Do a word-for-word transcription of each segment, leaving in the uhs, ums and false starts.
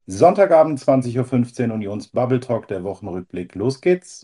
Sonntagabend zwanzig Uhr fünfzehn, Unions Bubble Talk, der Wochenrückblick. Los geht's.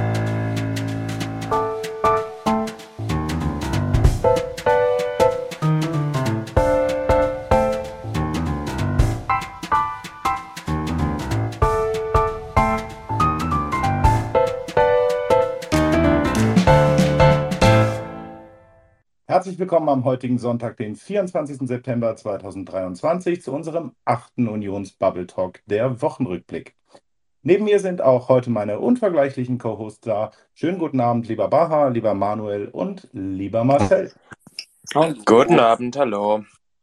Herzlich willkommen am heutigen Sonntag, den vierundzwanzigsten September zweitausenddreiundzwanzig, zu unserem achten Unions Bubble Talk, der Wochenrückblick. Neben mir sind auch heute meine unvergleichlichen Co-Hosts da. Schönen guten Abend, lieber Baha, lieber Manuel und lieber Marcel. Guten Abend, hallo.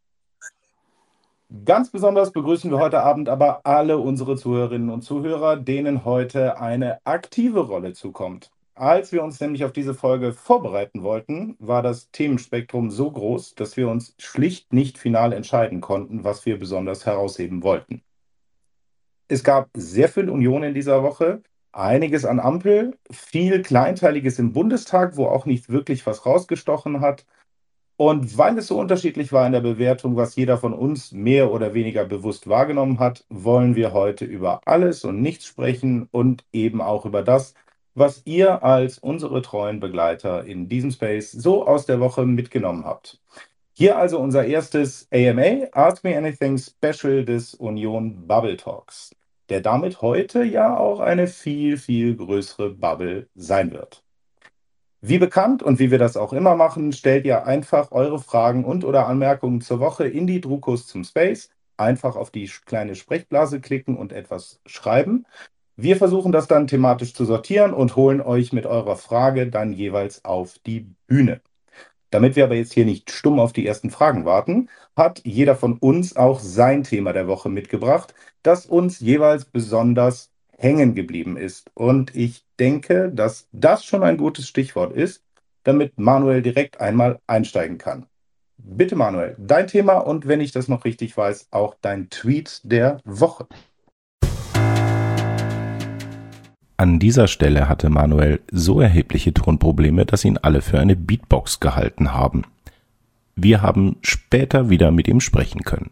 Ganz besonders begrüßen wir heute Abend aber alle unsere Zuhörerinnen und Zuhörer, denen heute eine aktive Rolle zukommt. Als wir uns nämlich auf diese Folge vorbereiten wollten, war das Themenspektrum so groß, dass wir uns schlicht nicht final entscheiden konnten, was wir besonders herausheben wollten. Es gab sehr viel Union in dieser Woche, einiges an Ampel, viel Kleinteiliges im Bundestag, wo auch nicht wirklich was rausgestochen hat. Und weil es so unterschiedlich war in der Bewertung, was jeder von uns mehr oder weniger bewusst wahrgenommen hat, wollen wir heute über alles und nichts sprechen und eben auch über das, was ihr als unsere treuen Begleiter in diesem Space so aus der Woche mitgenommen habt. Hier also unser erstes A M A, Ask Me Anything Special des Union Bubble Talks, der damit heute ja auch eine viel, viel größere Bubble sein wird. Wie bekannt und wie wir das auch immer machen, stellt ihr einfach eure Fragen und oder Anmerkungen zur Woche in die Druckos zum Space. Einfach auf die kleine Sprechblase klicken und etwas schreiben. Wir versuchen das dann thematisch zu sortieren und holen euch mit eurer Frage dann jeweils auf die Bühne. Damit wir aber jetzt hier nicht stumm auf die ersten Fragen warten, hat jeder von uns auch sein Thema der Woche mitgebracht, das uns jeweils besonders hängen geblieben ist. Und ich denke, dass das schon ein gutes Stichwort ist, damit Manuel direkt einmal einsteigen kann. Bitte Manuel, dein Thema und wenn ich das noch richtig weiß, auch dein Tweet der Woche. An dieser Stelle hatte Manuel so erhebliche Tonprobleme, dass ihn alle für eine Beatbox gehalten haben. Wir haben später wieder mit ihm sprechen können.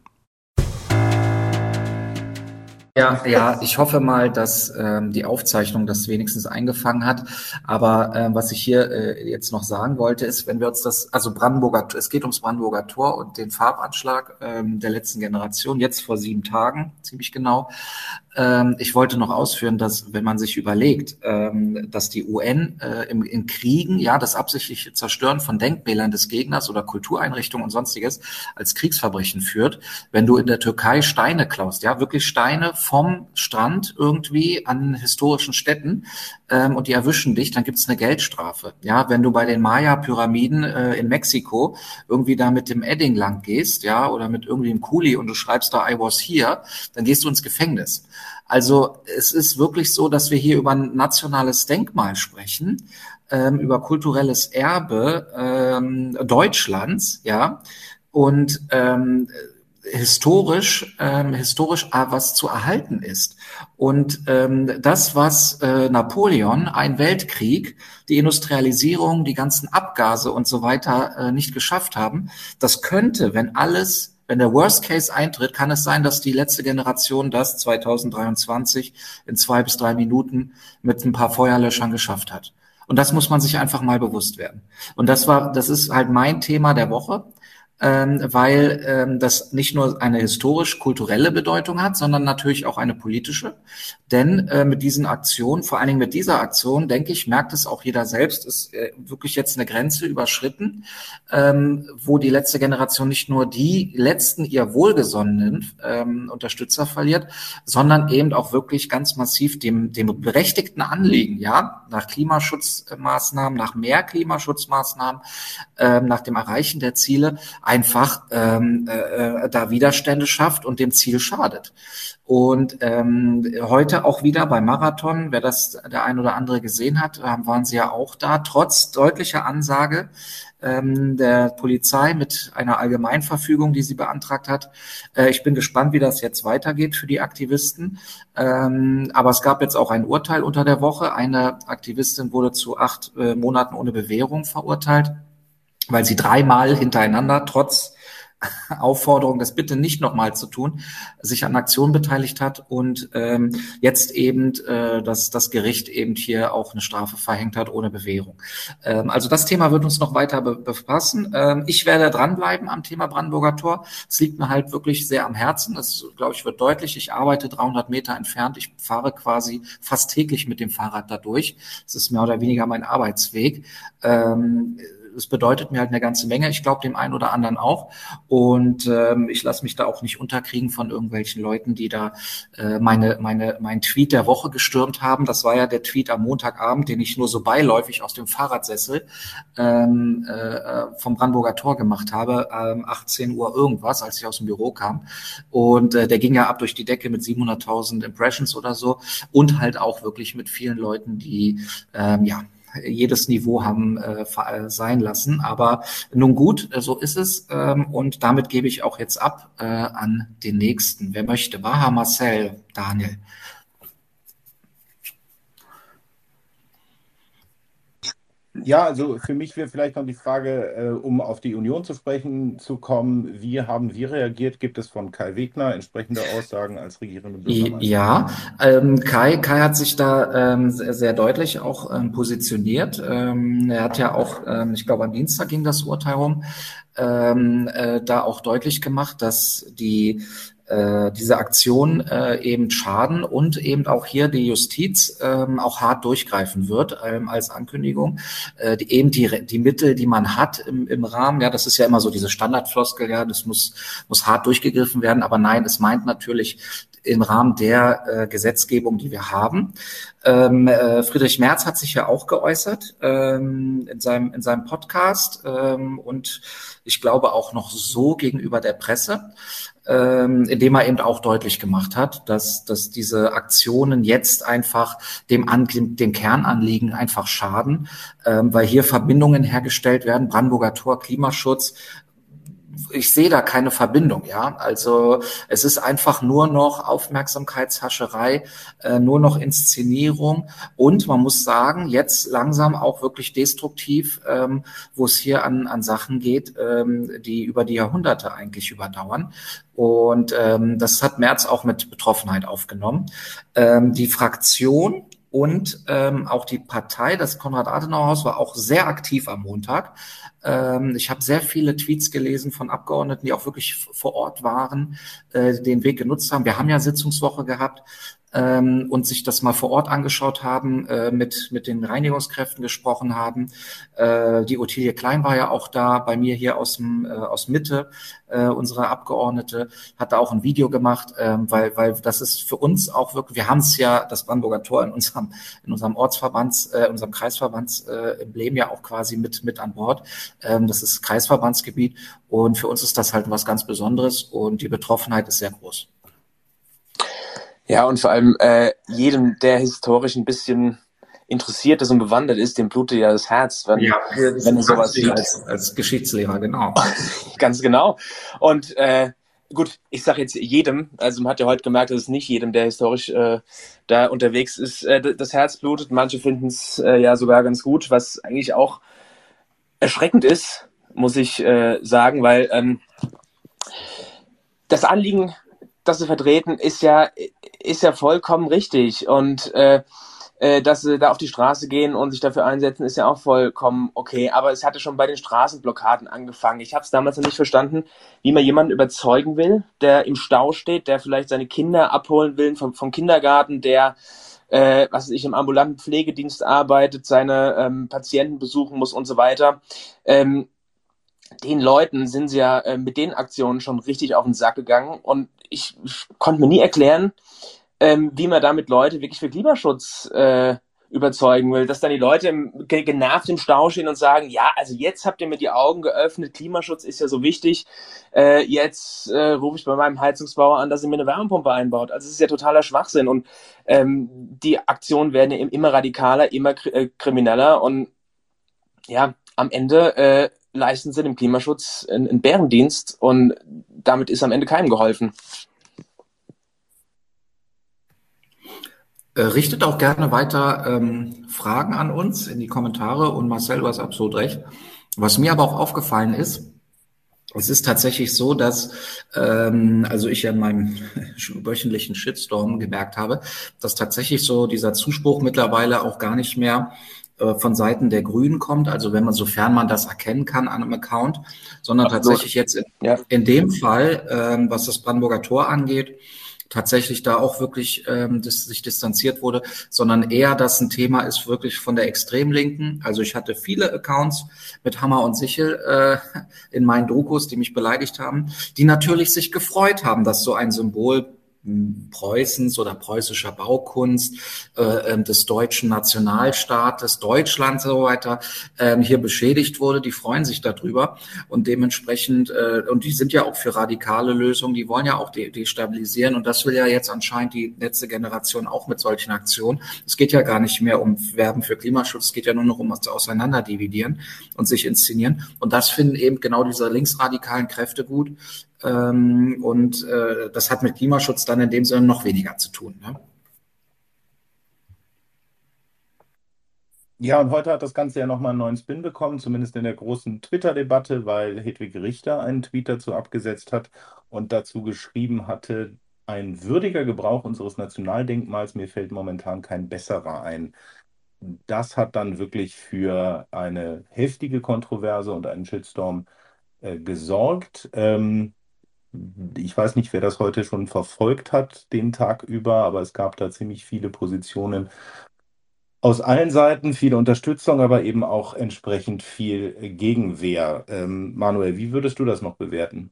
Ja, ja, ich hoffe mal, dass ähm, die Aufzeichnung das wenigstens eingefangen hat. Aber äh, was ich hier äh, jetzt noch sagen wollte, ist, wenn wir uns das, also Brandenburger, es geht ums Brandenburger Tor und den Farbanschlag ähm, der letzten Generation, jetzt vor sieben Tagen, ziemlich genau. Ähm, ich wollte noch ausführen, dass, wenn man sich überlegt, ähm, dass die U N äh, im, in Kriegen, ja, das absichtliche Zerstören von Denkmälern des Gegners oder Kultureinrichtungen und sonstiges als Kriegsverbrechen führt, wenn du in der Türkei Steine klaust, ja, wirklich Steine vom Strand irgendwie an historischen Städten ähm, und die erwischen dich, dann gibt's eine Geldstrafe. Ja, wenn du bei den Maya-Pyramiden äh, in Mexiko irgendwie da mit dem Edding lang gehst, ja, oder mit irgendwie einem Kuli und du schreibst da I was here, dann gehst du ins Gefängnis. Also es ist wirklich so, dass wir hier über ein nationales Denkmal sprechen, ähm, über kulturelles Erbe ähm, Deutschlands, ja, und ähm, historisch ähm, historisch äh, was zu erhalten ist. Und ähm, das, was äh, Napoleon, ein Weltkrieg, die Industrialisierung, die ganzen Abgase und so weiter äh, nicht geschafft haben, das könnte, wenn alles wenn der Worst Case eintritt, kann es sein, dass die letzte Generation das zweitausenddreiundzwanzig in zwei bis drei Minuten mit ein paar Feuerlöschern geschafft hat. Und das muss man sich einfach mal bewusst werden. Und das war, das ist halt mein Thema der Woche, ähm, weil ähm, das nicht nur eine historisch-kulturelle Bedeutung hat, sondern natürlich auch eine politische. Denn äh, mit diesen Aktionen, vor allen Dingen mit dieser Aktion, denke ich, merkt es auch jeder selbst, ist äh, wirklich jetzt eine Grenze überschritten, ähm, wo die letzte Generation nicht nur die letzten ihr wohlgesonnenen ähm, Unterstützer verliert, sondern eben auch wirklich ganz massiv dem, dem berechtigten Anliegen, ja, nach Klimaschutzmaßnahmen, nach mehr Klimaschutzmaßnahmen, ähm, nach dem Erreichen der Ziele einfach ähm, äh, da Widerstände schafft und dem Ziel schadet. Und ähm, heute auch wieder beim Marathon, wer das der ein oder andere gesehen hat, waren sie ja auch da, trotz deutlicher Ansage ähm, der Polizei mit einer Allgemeinverfügung, die sie beantragt hat. Äh, ich bin gespannt, wie das jetzt weitergeht für die Aktivisten. Ähm, aber es gab jetzt auch ein Urteil unter der Woche. Eine Aktivistin wurde zu acht äh, Monaten ohne Bewährung verurteilt, weil sie dreimal hintereinander trotz Aufforderung, das bitte nicht nochmal zu tun, sich an Aktionen beteiligt hat und ähm, jetzt eben äh, dass das Gericht eben hier auch eine Strafe verhängt hat ohne Bewährung. Ähm, also das Thema wird uns noch weiter be- befassen. Ähm, ich werde dranbleiben am Thema Brandenburger Tor. Es liegt mir halt wirklich sehr am Herzen. Das, glaube ich, wird deutlich. Ich arbeite dreihundert Meter entfernt. Ich fahre quasi fast täglich mit dem Fahrrad da durch. Es ist mehr oder weniger mein Arbeitsweg. Ähm, Es bedeutet mir halt eine ganze Menge. Ich glaube, dem einen oder anderen auch. Und ähm, ich lasse mich da auch nicht unterkriegen von irgendwelchen Leuten, die da äh, meine, meine, mein Tweet der Woche gestürmt haben. Das war ja der Tweet am Montagabend, den ich nur so beiläufig aus dem Fahrradsessel ähm, äh, vom Brandenburger Tor gemacht habe, ähm, achtzehn Uhr irgendwas, als ich aus dem Büro kam. Und äh, der ging ja ab durch die Decke mit siebenhunderttausend Impressions oder so. Und halt auch wirklich mit vielen Leuten, die, ähm, ja, jedes Niveau haben äh, sein lassen. Aber nun gut, so ist es. Ähm, und damit gebe ich auch jetzt ab äh, an den Nächsten. Wer möchte? Baha, Marcel, Daniel. Ja, also für mich wäre vielleicht noch die Frage, äh, um auf die Union zu sprechen zu kommen, wie haben wir reagiert? Gibt es von Kai Wegner entsprechende Aussagen als regierende Bürgermeister? Ja, ähm, Kai, Kai hat sich da ähm, sehr, sehr deutlich auch ähm, positioniert. Ähm, er hat ja auch, ähm, ich glaube am Dienstag ging das Urteil rum, ähm, äh, da auch deutlich gemacht, dass die äh, diese Aktion äh, eben schaden und eben auch hier die Justiz ähm, auch hart durchgreifen wird ähm, als Ankündigung. Äh, die, eben die, die Mittel, die man hat im, im Rahmen, ja, das ist ja immer so diese Standardfloskel, ja, das muss, muss hart durchgegriffen werden, aber nein, es meint natürlich im Rahmen der äh, Gesetzgebung, die wir haben. Ähm, äh, Friedrich Merz hat sich ja auch geäußert ähm, in seinem in seinem Podcast ähm, und ich glaube auch noch so gegenüber der Presse, ähm, indem er eben auch deutlich gemacht hat, dass dass diese Aktionen jetzt einfach dem, An dem, dem Kernanliegen einfach schaden, ähm, weil hier Verbindungen hergestellt werden, Brandenburger Tor, Klimaschutz. Ich sehe da keine Verbindung, ja. Also es ist einfach nur noch Aufmerksamkeitshascherei, äh, nur noch Inszenierung und man muss sagen, jetzt langsam auch wirklich destruktiv, ähm, wo es hier an, an Sachen geht, ähm, die über die Jahrhunderte eigentlich überdauern. Und ähm, das hat Merz auch mit Betroffenheit aufgenommen. Ähm, die Fraktion und ähm, auch die Partei, das Konrad-Adenauer-Haus, war auch sehr aktiv am Montag. Ähm, ich habe sehr viele Tweets gelesen von Abgeordneten, die auch wirklich vor Ort waren, äh, den Weg genutzt haben. Wir haben ja Sitzungswoche gehabt ähm, und sich das mal vor Ort angeschaut haben, äh, mit mit den Reinigungskräften gesprochen haben. Äh, die Ottilie Klein war ja auch da, bei mir hier aus dem äh, aus Mitte, äh, unsere Abgeordnete, hat da auch ein Video gemacht, äh, weil weil das ist für uns auch wirklich, wir haben es ja, das Brandenburger Tor in unserem in unserem Ortsverbands, äh, unserem Kreisverbandsemblem äh, ja auch quasi mit mit an Bord. Ähm, das ist Kreisverbandsgebiet und für uns ist das halt was ganz Besonderes und die Betroffenheit ist sehr groß. Ja, und vor allem äh, jedem, der historisch ein bisschen interessiert ist und bewandert ist, dem blutet ja das Herz, wenn, ja, wenn er sowas sieht. Als, als Geschichtslehrer, genau. Ganz genau. Und äh, gut, ich sage jetzt jedem, also man hat ja heute gemerkt, dass es nicht jedem, der historisch äh, da unterwegs ist, äh, das Herz blutet. Manche finden es äh, ja sogar ganz gut, was eigentlich auch erschreckend ist, muss ich äh, sagen, weil ähm, das Anliegen, das sie vertreten, ist ja ist ja vollkommen richtig und äh, äh, dass sie da auf die Straße gehen und sich dafür einsetzen, ist ja auch vollkommen okay. Aber es hatte schon bei den Straßenblockaden angefangen. Ich habe es damals noch nicht verstanden, wie man jemanden überzeugen will, der im Stau steht, der vielleicht seine Kinder abholen will vom, vom Kindergarten, der äh, was weiß ich, im ambulanten Pflegedienst arbeitet, seine ähm, Patienten besuchen muss und so weiter. Ähm, den Leuten sind sie ja äh, mit den Aktionen schon richtig auf den Sack gegangen und ich, ich konnte mir nie erklären, ähm, wie man damit Leute wirklich für Klimaschutz äh, überzeugen will, dass dann die Leute im, ge- genervt im Stau stehen und sagen, ja, also jetzt habt ihr mir die Augen geöffnet, Klimaschutz ist ja so wichtig, äh, jetzt äh, rufe ich bei meinem Heizungsbauer an, dass er mir eine Wärmepumpe einbaut. Also es ist ja totaler Schwachsinn und ähm, die Aktionen werden ja immer radikaler, immer kri- äh, krimineller und ja, am Ende äh, leisten sie dem Klimaschutz einen, einen Bärendienst und damit ist am Ende keinem geholfen. Äh, richtet auch gerne weiter ähm, Fragen an uns in die Kommentare und Marcel, du hast absolut recht. Was mir aber auch aufgefallen ist, Es ist tatsächlich so, dass ähm, also ich ja in meinem wöchentlichen Shitstorm gemerkt habe, dass tatsächlich so dieser Zuspruch mittlerweile auch gar nicht mehr äh, von Seiten der Grünen kommt, also wenn man, sofern man das erkennen kann an einem Account, sondern Absolut. tatsächlich jetzt in, Ja. in dem Fall, ähm, was das Brandenburger Tor angeht, tatsächlich da auch wirklich ähm, das, sich distanziert wurde, sondern eher, dass ein Thema ist wirklich von der Extremlinken. Also ich hatte viele Accounts mit Hammer und Sichel äh, in meinen Dokus, die mich beleidigt haben, die natürlich sich gefreut haben, dass so ein Symbol Preußens oder preußischer Baukunst, äh, des deutschen Nationalstaates, Deutschland so weiter, äh, hier beschädigt wurde. Die freuen sich darüber und dementsprechend, äh, und die sind ja auch für radikale Lösungen, die wollen ja auch de- destabilisieren und das will ja jetzt anscheinend die letzte Generation auch mit solchen Aktionen. Es geht ja gar nicht mehr um Werben für Klimaschutz, es geht ja nur noch um das Auseinanderdividieren und sich inszenieren und das finden eben genau diese linksradikalen Kräfte gut. Ähm, und äh, das hat mit Klimaschutz dann in dem Sinne noch weniger zu tun. Ne? Ja, und heute hat das Ganze ja nochmal einen neuen Spin bekommen, zumindest in der großen Twitter-Debatte, weil Hedwig Richter einen Tweet dazu abgesetzt hat und dazu geschrieben hatte, ein würdiger Gebrauch unseres Nationaldenkmals, mir fällt momentan kein besserer ein. Das hat dann wirklich für eine heftige Kontroverse und einen Shitstorm äh, gesorgt. Ähm, ich weiß nicht, wer das heute schon verfolgt hat, den Tag über, aber es gab da ziemlich viele Positionen aus allen Seiten, viele Unterstützung, aber eben auch entsprechend viel äh, Gegenwehr. Ähm, Manuel, wie würdest du das noch bewerten?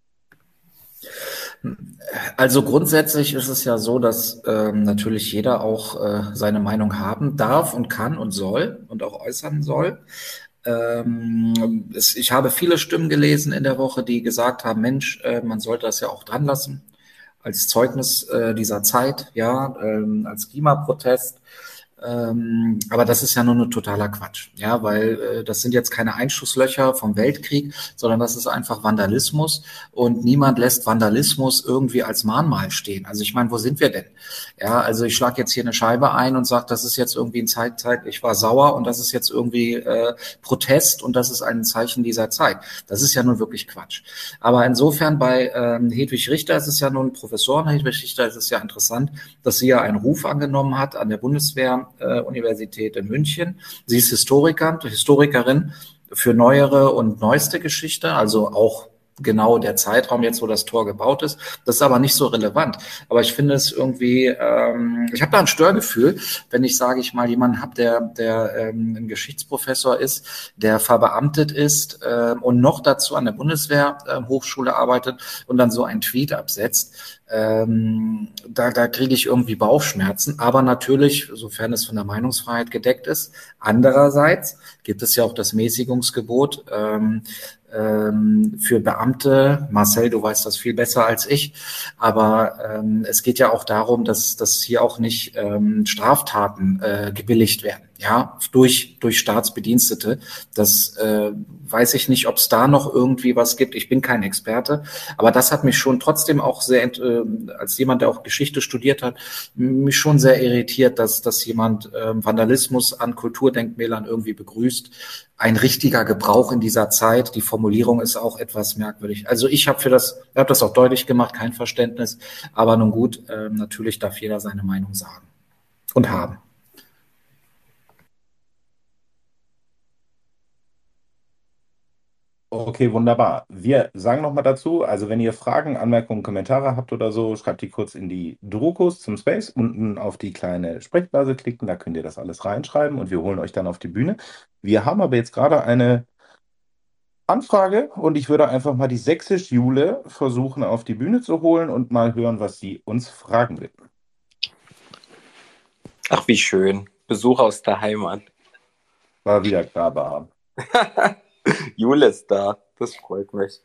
Also grundsätzlich ist es ja so, dass ähm, natürlich jeder auch äh, seine Meinung haben darf und kann und soll und auch äußern soll. Ähm, es, ich habe viele Stimmen gelesen in der Woche, die gesagt haben, Mensch, äh, man sollte das ja auch dran lassen als Zeugnis äh, dieser Zeit, ja, ähm, als Klimaprotest. Ähm, aber das ist ja nur nur totaler Quatsch, ja, weil äh, das sind jetzt keine Einschusslöcher vom Weltkrieg, sondern das ist einfach Vandalismus und niemand lässt Vandalismus irgendwie als Mahnmal stehen. Also ich meine, wo sind wir denn? Ja, also ich schlage jetzt hier eine Scheibe ein und sage, das ist jetzt irgendwie ein Zeit, Zeit, ich war sauer und das ist jetzt irgendwie äh, Protest und das ist ein Zeichen dieser Zeit. Das ist ja nun wirklich Quatsch. Aber insofern bei ähm, Hedwig Richter ist es ja nun Professorin Hedwig Richter ist es ja interessant, dass sie ja einen Ruf angenommen hat an der Bundeswehr äh, Universität in München. Sie ist Historiker, Historikerin für neuere und neueste Geschichte, also auch genau der Zeitraum jetzt, wo das Tor gebaut ist. Das ist aber nicht so relevant. Aber ich finde es irgendwie, ähm, ich habe da ein Störgefühl, wenn ich, sage ich mal, jemanden habe, der, der ähm, ein Geschichtsprofessor ist, der verbeamtet ist äh, und noch dazu an der Bundeswehrhochschule äh, arbeitet und dann so einen Tweet absetzt. Ähm, da, da kriege ich irgendwie Bauchschmerzen. Aber natürlich, sofern es von der Meinungsfreiheit gedeckt ist. Andererseits gibt es ja auch das Mäßigungsgebot ähm, ähm, für Beamte. Marcel, du weißt das viel besser als ich. Aber ähm, es geht ja auch darum, dass, dass hier auch nicht ähm, Straftaten äh, gebilligt werden, ja, durch, durch Staatsbedienstete. Das äh, weiß ich nicht, ob es da noch irgendwie was gibt. Ich bin kein Experte. Aber das hat mich schon trotzdem auch sehr, äh, als jemand, der auch Geschichte studiert hat, mich schon sehr irritiert, dass, dass jemand äh, Vandalismus an Kulturdenkmälern irgendwie begrüßt. Ein richtiger Gebrauch in dieser Zeit. Die Formulierung ist auch etwas merkwürdig. Also ich habe für das, habe das auch deutlich gemacht, kein Verständnis. Aber nun gut, äh, natürlich darf jeder seine Meinung sagen und haben. Okay, wunderbar. Wir sagen nochmal dazu, also wenn ihr Fragen, Anmerkungen, Kommentare habt oder so, schreibt die kurz in die Druckos zum Space, unten auf die kleine Sprechblase klicken, da könnt ihr das alles reinschreiben und wir holen euch dann auf die Bühne. Wir haben aber jetzt gerade eine Anfrage und ich würde einfach mal die sächsisch Jule versuchen auf die Bühne zu holen und mal hören, was sie uns fragen wird. Ach, wie schön. Besuch aus der Heimat. War wieder klar haben. Jule ist da. Das freut mich.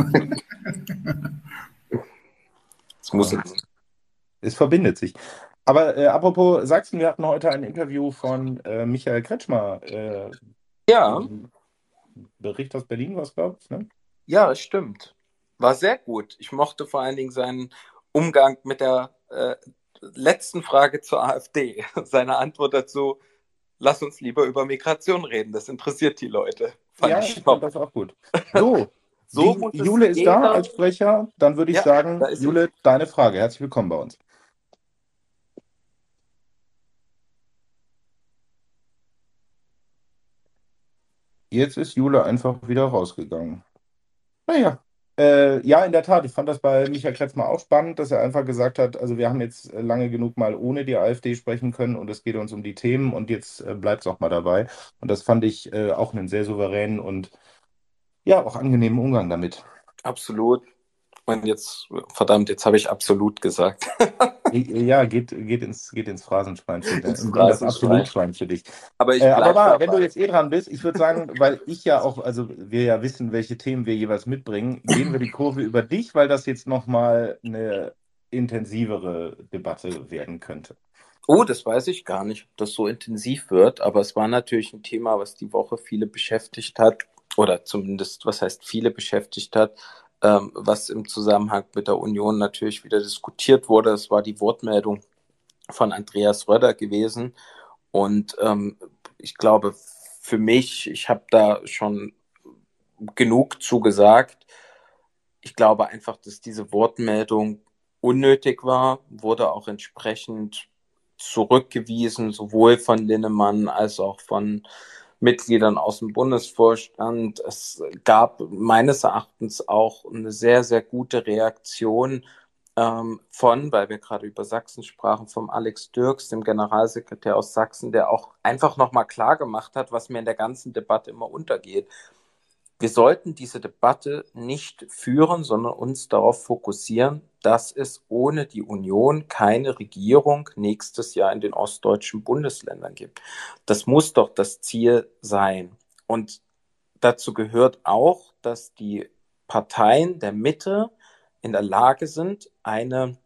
Es muss jetzt. Es verbindet sich. Aber äh, apropos Sachsen, wir hatten heute ein Interview von äh, Michael Kretschmer. Äh, Ja. Bericht aus Berlin, was glaube ich, ne? Ja, es stimmt. War sehr gut. Ich mochte vor allen Dingen seinen Umgang mit der äh, letzten Frage zur AfD. Seine Antwort dazu: Lass uns lieber über Migration reden. Das interessiert die Leute. Fand ja, ich, ich fand das auch gut. So, So Die muss es Jule ist da jeder. als Sprecher. Dann würde ich Ja, sagen, da ist sie. Jule, deine Frage. Herzlich willkommen bei uns. Jetzt ist Jule einfach wieder rausgegangen. Naja, äh, ja, in der Tat. Ich fand das bei Michael Kretzmer auch spannend, dass er einfach gesagt hat, also wir haben jetzt äh, lange genug mal ohne die AfD sprechen können und es geht uns um die Themen und jetzt äh, bleibt es auch mal dabei. Und das fand ich äh, auch einen sehr souveränen und ja, auch angenehmen Umgang damit. Absolut. Und jetzt, verdammt, jetzt habe ich absolut gesagt. Ja, geht, geht ins, geht ins Phrasenschwein für, Ins in, in das Phrasenschwein. Absolutschwein für dich. Aber ich Äh, aber bleib mal, wenn du dabei. jetzt eh dran bist, ich würde sagen, weil ich ja auch, also wir ja wissen, welche Themen wir jeweils mitbringen, gehen wir die Kurve über dich, weil das jetzt nochmal eine intensivere Debatte werden könnte. Oh, das weiß ich gar nicht, ob das so intensiv wird, aber es war natürlich ein Thema, was die Woche viele beschäftigt hat, oder zumindest, was heißt viele beschäftigt hat, ähm, was im Zusammenhang mit der Union natürlich wieder diskutiert wurde. Es war die Wortmeldung von Andreas Röder gewesen. Und ähm, ich glaube, für mich, ich habe da schon genug zugesagt. Ich glaube einfach, dass diese Wortmeldung unnötig war, wurde auch entsprechend zurückgewiesen, sowohl von Linnemann als auch von Mitgliedern aus dem Bundesvorstand. Es gab meines Erachtens auch eine sehr, sehr gute Reaktion ähm, von, weil wir gerade über Sachsen sprachen, vom Alex Dürks, dem Generalsekretär aus Sachsen, der auch einfach nochmal klar gemacht hat, was mir in der ganzen Debatte immer untergeht. Wir sollten diese Debatte nicht führen, sondern uns darauf fokussieren, dass es ohne die Union keine Regierung nächstes Jahr in den ostdeutschen Bundesländern gibt. Das muss doch das Ziel sein. Und dazu gehört auch, dass die Parteien der Mitte in der Lage sind, eine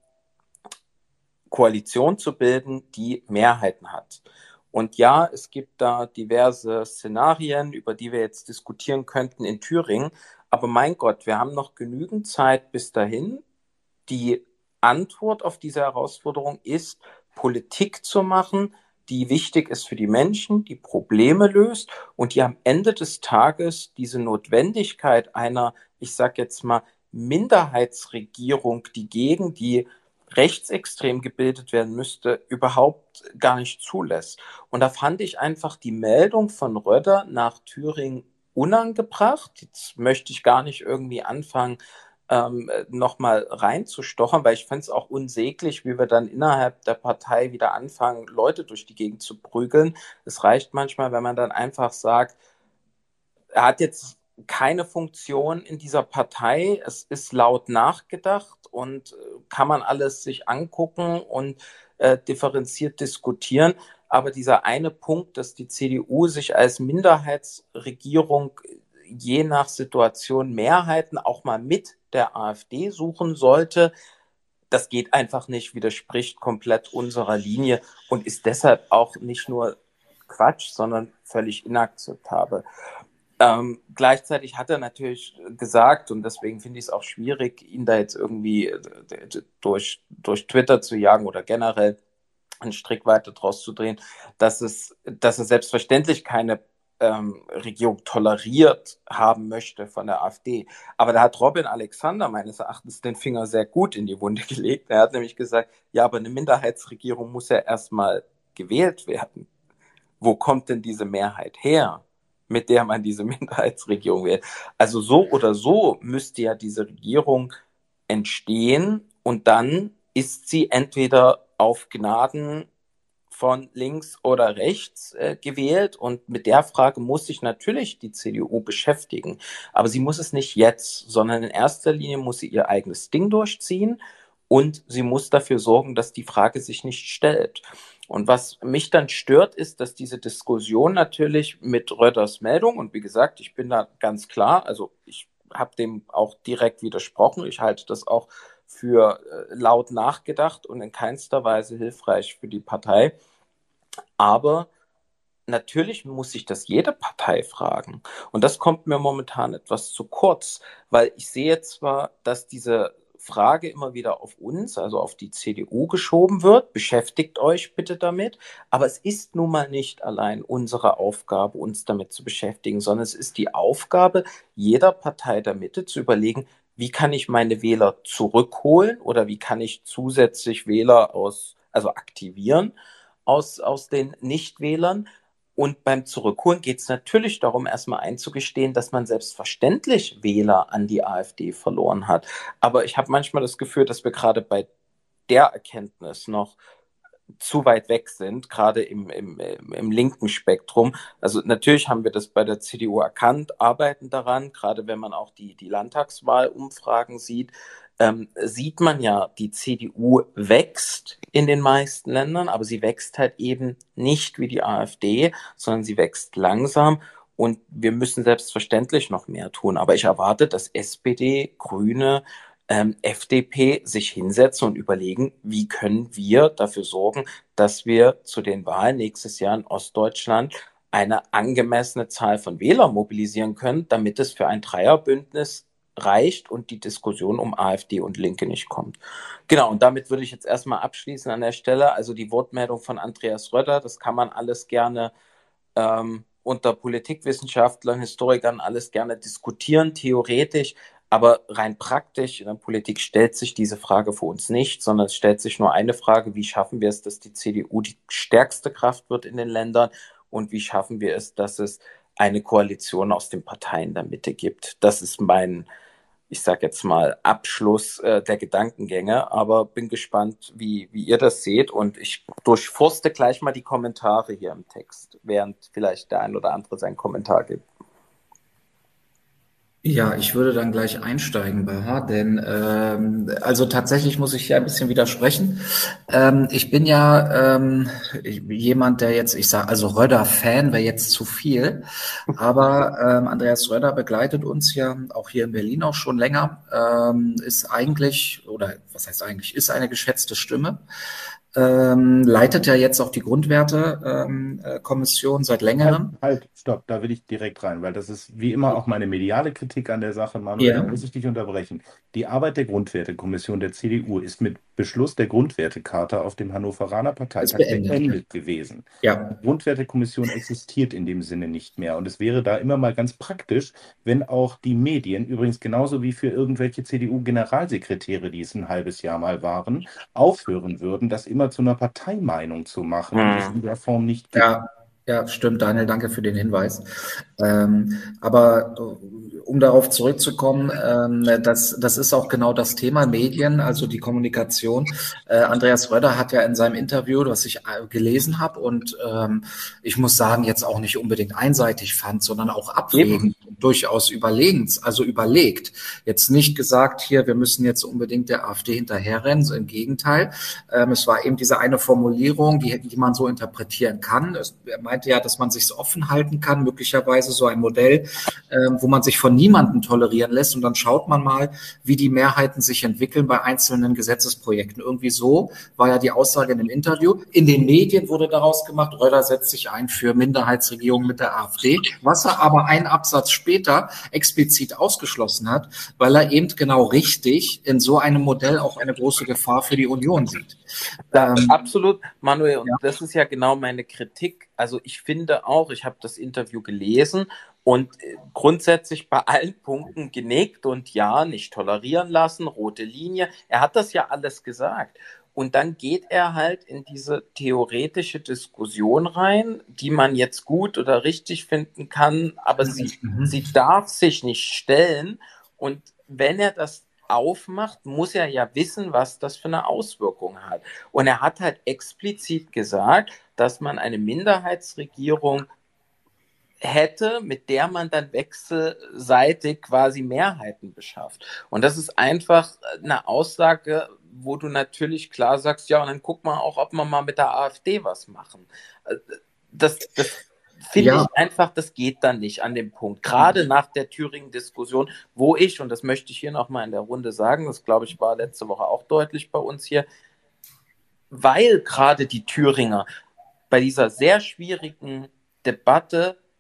Koalition zu bilden, die Mehrheiten hat. Und ja, es gibt da diverse Szenarien, über die wir jetzt diskutieren könnten in Thüringen. Aber mein Gott, wir haben noch genügend Zeit bis dahin. Die Antwort auf diese Herausforderung ist, Politik zu machen, die wichtig ist für die Menschen, die Probleme löst und die am Ende des Tages diese Notwendigkeit einer, ich sag jetzt mal, Minderheitsregierung, die gegen die rechtsextrem gebildet werden müsste, überhaupt gar nicht zulässt. Und da fand ich einfach die Meldung von Röder nach Thüringen unangebracht. Jetzt möchte ich gar nicht irgendwie anfangen, ähm, nochmal reinzustochern, weil ich fand es auch unsäglich, wie wir dann innerhalb der Partei wieder anfangen, Leute durch die Gegend zu prügeln. Es reicht manchmal, wenn man dann einfach sagt, er hat jetzt keine Funktion in dieser Partei. Es ist laut nachgedacht und kann man alles sich angucken und äh, differenziert diskutieren. Aber dieser eine Punkt, dass die C D U sich als Minderheitsregierung je nach Situation Mehrheiten auch mal mit der AfD suchen sollte, das geht einfach nicht, widerspricht komplett unserer Linie und ist deshalb auch nicht nur Quatsch, sondern völlig inakzeptabel. Ähm, gleichzeitig hat er natürlich gesagt, und deswegen finde ich es auch schwierig, ihn da jetzt irgendwie durch, durch Twitter zu jagen oder generell einen Strick weiter draus zu drehen, dass es, dass er selbstverständlich keine ähm, Regierung toleriert haben möchte von der AfD. Aber da hat Robin Alexander meines Erachtens den Finger sehr gut in die Wunde gelegt. Er hat nämlich gesagt, ja, aber eine Minderheitsregierung muss ja erstmal gewählt werden. Wo kommt denn diese Mehrheit her, mit der man diese Minderheitsregierung wählt? Also so oder so müsste ja diese Regierung entstehen und dann ist sie entweder auf Gnaden von links oder rechts äh, gewählt und mit der Frage muss sich natürlich die C D U beschäftigen. Aber sie muss es nicht jetzt, sondern in erster Linie muss sie ihr eigenes Ding durchziehen und sie muss dafür sorgen, dass die Frage sich nicht stellt. Und was mich dann stört, ist, dass diese Diskussion natürlich mit Röders Meldung, und wie gesagt, ich bin da ganz klar, also ich habe dem auch direkt widersprochen, ich halte das auch für äh, laut nachgedacht und in keinster Weise hilfreich für die Partei. Aber natürlich muss sich das jede Partei fragen. Und das kommt mir momentan etwas zu kurz, weil ich sehe zwar, dass diese Frage immer wieder auf uns, also auf die C D U geschoben wird. Beschäftigt euch bitte damit. Aber es ist nun mal nicht allein unsere Aufgabe, uns damit zu beschäftigen, sondern es ist die Aufgabe jeder Partei der Mitte zu überlegen, wie kann ich meine Wähler zurückholen oder wie kann ich zusätzlich Wähler aus, also aktivieren aus, aus den Nichtwählern. Und beim Zurückholen geht es natürlich darum, erstmal einzugestehen, dass man selbstverständlich Wähler an die AfD verloren hat. Aber ich habe manchmal das Gefühl, dass wir gerade bei der Erkenntnis noch zu weit weg sind, gerade im, im, im linken Spektrum. Also natürlich haben wir das bei der C D U erkannt, arbeiten daran, gerade wenn man auch die, die Landtagswahlumfragen sieht, ähm, sieht man ja, die C D U wächst in den meisten Ländern, aber sie wächst halt eben nicht wie die AfD, sondern sie wächst langsam. Und wir müssen selbstverständlich noch mehr tun. Aber ich erwarte, dass S P D, Grüne, ähm, F D P sich hinsetzen und überlegen, wie können wir dafür sorgen, dass wir zu den Wahlen nächstes Jahr in Ostdeutschland eine angemessene Zahl von Wählern mobilisieren können, damit es für ein Dreierbündnis reicht und die Diskussion um AfD und Linke nicht kommt. Genau, und damit würde ich jetzt erstmal abschließen an der Stelle. Also die Wortmeldung von Andreas Röder, das kann man alles gerne ähm, unter Politikwissenschaftlern, Historikern alles gerne diskutieren, theoretisch. Aber rein praktisch in der Politik stellt sich diese Frage für uns nicht, sondern es stellt sich nur eine Frage: Wie schaffen wir es, dass die C D U die stärkste Kraft wird in den Ländern? Und wie schaffen wir es, dass es eine Koalition aus den Parteien der Mitte gibt? Das ist mein, ich sage jetzt mal, Abschluss äh, der Gedankengänge. Aber bin gespannt, wie, wie ihr das seht. Und ich durchforste gleich mal die Kommentare hier im Text, während vielleicht der ein oder andere seinen Kommentar gibt. Ja, ich würde dann gleich einsteigen, Baha, denn ähm, also tatsächlich muss ich hier ein bisschen widersprechen. Ähm, ich bin ja ähm, ich, jemand, der jetzt, ich sage, also Röder-Fan wäre jetzt zu viel, aber ähm, Andreas Röder begleitet uns ja auch hier in Berlin auch schon länger, ähm, ist eigentlich, oder was heißt eigentlich, ist eine geschätzte Stimme. Ähm, leitet ja jetzt auch die Grundwerte-Kommission ähm, seit längerem. Halt, halt, stopp, da will ich direkt rein, weil das ist wie immer auch meine mediale Kritik an der Sache. Manuel, da Ja. muss ich dich unterbrechen. Die Arbeit der Grundwertekommission der C D U ist mit Beschluss der Grundwertecharta auf dem Hannoveraner Parteitag beendet, beendet gewesen. Ja. Die Grundwertekommission existiert in dem Sinne nicht mehr. Und es wäre da immer mal ganz praktisch, wenn auch die Medien, übrigens genauso wie für irgendwelche C D U-Generalsekretäre, die es ein halbes Jahr mal waren, aufhören würden, das immer zu einer Parteimeinung zu machen, die es in der Form nicht gibt. Ja, ja, stimmt, Daniel, danke für den Hinweis. Ähm, aber äh, um darauf zurückzukommen, ähm, das, das ist auch genau das Thema Medien, also die Kommunikation. Äh, Andreas Röder hat ja in seinem Interview, was ich äh, gelesen habe und ähm, ich muss sagen, jetzt auch nicht unbedingt einseitig fand, sondern auch abwägend, durchaus überlegend, also überlegt. Jetzt nicht gesagt, hier, wir müssen jetzt unbedingt der AfD hinterherrennen, so im Gegenteil. Ähm, es war eben diese eine Formulierung, die, die man so interpretieren kann. Es, er meinte ja, dass man sich offen halten kann, möglicherweise so ein Modell, ähm, wo man sich von niemandem tolerieren lässt und dann schaut man mal, wie die Mehrheiten sich entwickeln bei einzelnen Gesetzesprojekten. Irgendwie so war ja die Aussage in dem Interview. In den Medien wurde daraus gemacht, Röder setzt sich ein für Minderheitsregierungen mit der AfD, was er aber einen Absatz später explizit ausgeschlossen hat, weil er eben genau richtig in so einem Modell auch eine große Gefahr für die Union sieht. Ja, ähm, absolut, Manuel, und ja. das ist ja genau meine Kritik. Also ich finde auch, ich habe das Interview gelesen und grundsätzlich bei allen Punkten genickt und ja, nicht tolerieren lassen, rote Linie. Er hat das ja alles gesagt. Und dann geht er halt in diese theoretische Diskussion rein, die man jetzt gut oder richtig finden kann, aber sie, mhm. sie darf sich nicht stellen. Und wenn er das aufmacht, muss er ja wissen, was das für eine Auswirkung hat. Und er hat halt explizit gesagt, dass man eine Minderheitsregierung hätte, mit der man dann wechselseitig quasi Mehrheiten beschafft. Und das ist einfach eine Aussage, wo du natürlich klar sagst, ja, und dann guck mal auch, ob wir mal mit der AfD was machen. Das, das finde ja. ich einfach, das geht dann nicht an dem Punkt. Gerade nach der Thüringen-Diskussion, wo ich, und das möchte ich hier nochmal in der Runde sagen, das glaube ich war letzte Woche auch deutlich bei uns hier, weil gerade die Thüringer bei dieser sehr schwierigen Debatte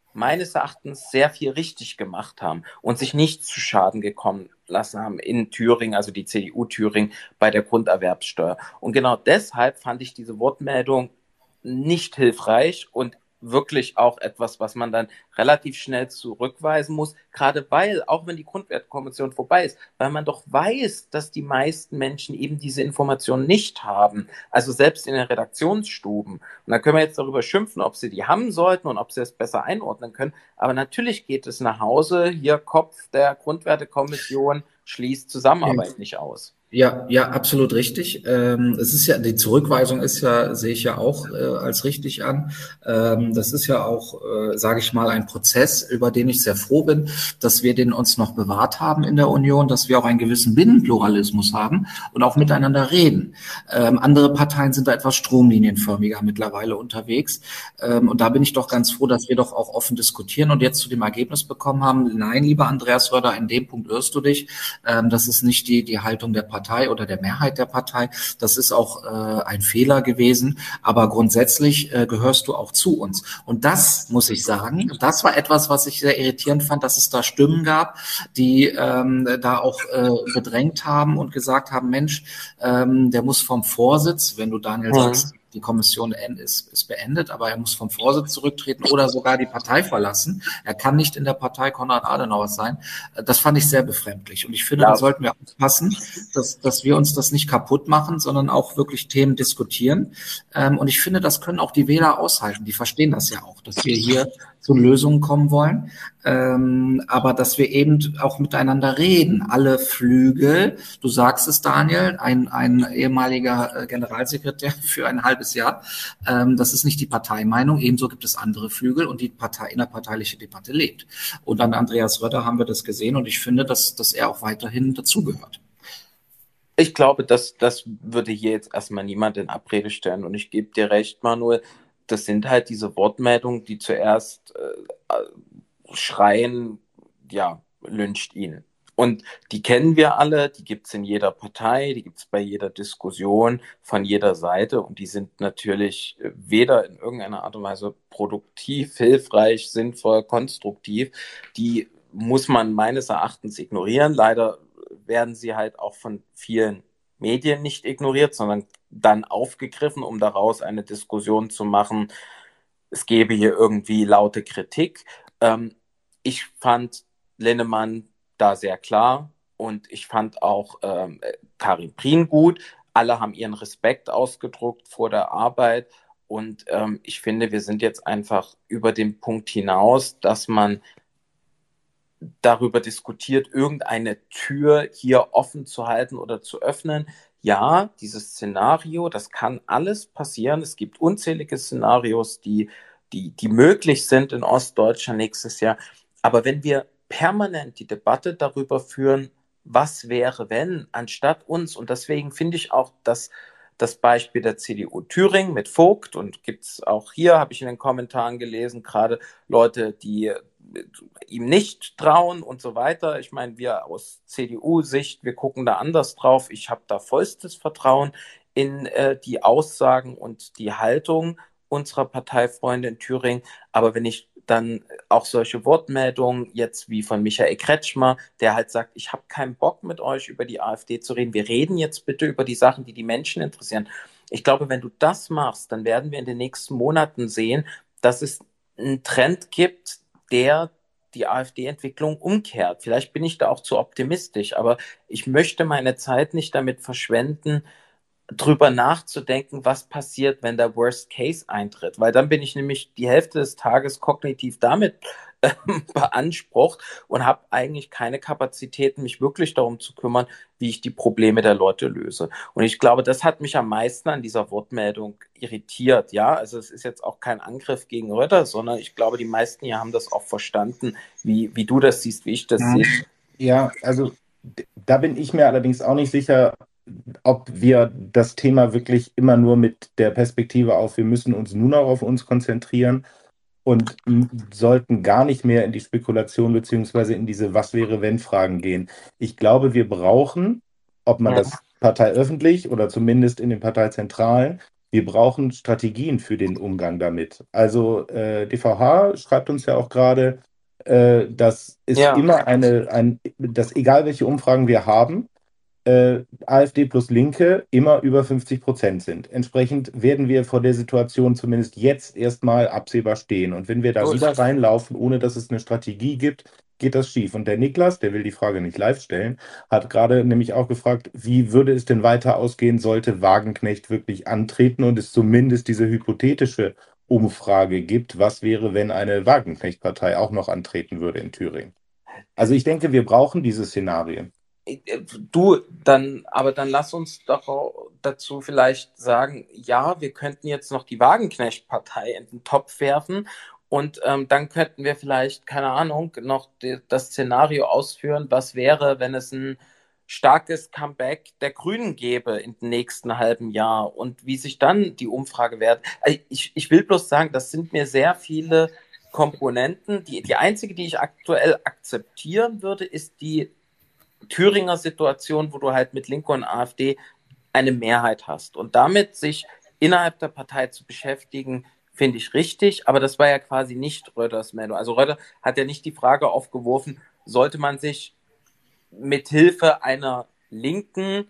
meines Erachtens sehr viel richtig gemacht haben und sich nicht zu Schaden gekommen lassen haben in Thüringen, also die C D U Thüringen, bei der Grunderwerbssteuer. Und genau deshalb fand ich diese Wortmeldung nicht hilfreich und wirklich auch etwas, was man dann relativ schnell zurückweisen muss, gerade weil, auch wenn die Grundwertekommission vorbei ist, weil man doch weiß, dass die meisten Menschen eben diese Informationen nicht haben, also selbst in den Redaktionsstuben. Und da können wir jetzt darüber schimpfen, ob sie die haben sollten und ob sie es besser einordnen können, aber natürlich geht es nach Hause, hier Kopf der Grundwertekommission schließt Zusammenarbeit nicht aus. Ja, ja, absolut richtig. Ähm, es ist ja, die Zurückweisung ist ja, sehe ich ja auch äh, als richtig an. Ähm, das ist ja auch, äh, sage ich mal, ein Prozess, über den ich sehr froh bin, dass wir den uns noch bewahrt haben in der Union, dass wir auch einen gewissen Binnenpluralismus haben und auch miteinander reden. Ähm, andere Parteien sind da etwas stromlinienförmiger mittlerweile unterwegs. Ähm, und da bin ich doch ganz froh, dass wir doch auch offen diskutieren und jetzt zu dem Ergebnis bekommen haben, nein, lieber Andreas Röder, in dem Punkt irrst du dich. Ähm, das ist nicht die, die Haltung der Partei. Partei oder der Mehrheit der Partei. Das ist auch äh, ein Fehler gewesen. Aber grundsätzlich äh, gehörst du auch zu uns. Und das, muss ich sagen, das war etwas, was ich sehr irritierend fand, dass es da Stimmen gab, die ähm, da auch äh, bedrängt haben und gesagt haben, Mensch, ähm, der muss vom Vorsitz, wenn du Daniel Mhm. sagst, die Kommission ist, ist beendet, aber er muss vom Vorsitz zurücktreten oder sogar die Partei verlassen. Er kann nicht in der Partei Konrad Adenauers sein. Das fand ich sehr befremdlich. Und ich finde, Ja. da sollten wir aufpassen, dass, dass wir uns das nicht kaputt machen, sondern auch wirklich Themen diskutieren. Und ich finde, das können auch die Wähler aushalten. Die verstehen das ja auch, dass wir hier zu Lösungen kommen wollen. Ähm, aber dass wir eben auch miteinander reden. Alle Flügel, du sagst es, Daniel, ein, ein ehemaliger Generalsekretär für ein halbes Jahr, ähm, das ist nicht die Parteimeinung. Ebenso gibt es andere Flügel und die Partei, innerparteiliche Debatte lebt. Und an Andreas Röder haben wir das gesehen und ich finde, dass, dass er auch weiterhin dazugehört. Ich glaube, dass das würde hier jetzt erstmal niemand in Abrede stellen. Und ich gebe dir recht, Manuel, das sind halt diese Wortmeldungen, die zuerst äh, schreien, ja, lyncht ihn. Und die kennen wir alle, die gibt es in jeder Partei, die gibt es bei jeder Diskussion von jeder Seite und die sind natürlich weder in irgendeiner Art und Weise produktiv, hilfreich, sinnvoll, konstruktiv. Die muss man meines Erachtens ignorieren. Leider werden sie halt auch von vielen Medien nicht ignoriert, sondern dann aufgegriffen, um daraus eine Diskussion zu machen. Es gäbe hier irgendwie laute Kritik. Ähm, ich fand Linnemann da sehr klar und ich fand auch ähm, Karin Prien gut. Alle haben ihren Respekt ausgedrückt vor der Arbeit und ähm, ich finde, wir sind jetzt einfach über den Punkt hinaus, dass man darüber diskutiert, irgendeine Tür hier offen zu halten oder zu öffnen. Ja, dieses Szenario, das kann alles passieren. Es gibt unzählige Szenarios, die, die, die möglich sind in Ostdeutschland nächstes Jahr. Aber wenn wir permanent die Debatte darüber führen, was wäre, wenn, anstatt uns, und deswegen finde ich auch, dass das Beispiel der C D U Thüringen mit Vogt und gibt es auch hier, habe ich in den Kommentaren gelesen, gerade Leute, die ihm nicht trauen und so weiter. Ich meine, wir aus C D U-Sicht, wir gucken da anders drauf. Ich habe da vollstes Vertrauen in äh, die Aussagen und die Haltung unserer Parteifreunde in Thüringen. Aber wenn ich dann auch solche Wortmeldungen jetzt wie von Michael Kretschmer, der halt sagt, ich habe keinen Bock mit euch über die AfD zu reden. Wir reden jetzt bitte über die Sachen, die die Menschen interessieren. Ich glaube, wenn du das machst, dann werden wir in den nächsten Monaten sehen, dass es einen Trend gibt, der die AfD-Entwicklung umkehrt. Vielleicht bin ich da auch zu optimistisch, aber ich möchte meine Zeit nicht damit verschwenden, drüber nachzudenken, was passiert, wenn der Worst Case eintritt, weil dann bin ich nämlich die Hälfte des Tages kognitiv damit äh, beansprucht und habe eigentlich keine Kapazitäten, mich wirklich darum zu kümmern, wie ich die Probleme der Leute löse. Und ich glaube, das hat mich am meisten an dieser Wortmeldung irritiert. Ja, also es ist jetzt auch kein Angriff gegen Röder, sondern ich glaube, die meisten hier haben das auch verstanden, wie, wie du das siehst, wie ich das Ja. sehe. Ja, also d- da bin ich mir allerdings auch nicht sicher, ob wir das Thema wirklich immer nur mit der Perspektive auf, wir müssen uns nur noch auf uns konzentrieren und m- sollten gar nicht mehr in die Spekulation beziehungsweise in diese Was wäre wenn Fragen gehen. Ich glaube, wir brauchen, ob man Ja. das parteiöffentlich oder zumindest in den Parteizentralen, Wir brauchen Strategien für den Umgang damit. Also äh, D V H schreibt uns ja auch gerade, äh, dass es Ja. immer eine, ein, dass egal welche Umfragen wir haben, äh, AfD plus Linke immer über fünfzig Prozent sind. Entsprechend werden wir vor der Situation zumindest jetzt erstmal absehbar stehen. Und wenn wir da So wieder ist es. reinlaufen, ohne dass es eine Strategie gibt, geht das schief. Und der Niklas, der will die Frage nicht live stellen, hat gerade nämlich auch gefragt, wie würde es denn weiter ausgehen, sollte Wagenknecht wirklich antreten und es zumindest diese hypothetische Umfrage gibt, was wäre, wenn eine Wagenknecht-Partei auch noch antreten würde in Thüringen. Also ich denke, wir brauchen diese Szenarien. Du, dann, aber dann lass uns doch dazu vielleicht sagen, ja, wir könnten jetzt noch die Wagenknecht-Partei in den Topf werfen und ähm, dann könnten wir vielleicht, keine Ahnung, noch die, das Szenario ausführen, was wäre, wenn es ein starkes Comeback der Grünen gäbe in den nächsten halben Jahr und wie sich dann die Umfrage wert. Also ich, ich will bloß sagen, das sind mir sehr viele Komponenten. Die, die einzige, die ich aktuell akzeptieren würde, ist die Thüringer Situation, wo du halt mit Linke und AfD eine Mehrheit hast. Und damit sich innerhalb der Partei zu beschäftigen, finde ich richtig. Aber das war ja quasi nicht Rötters Meldung. Also Rötter hat ja nicht die Frage aufgeworfen, sollte man sich mit Hilfe einer Linken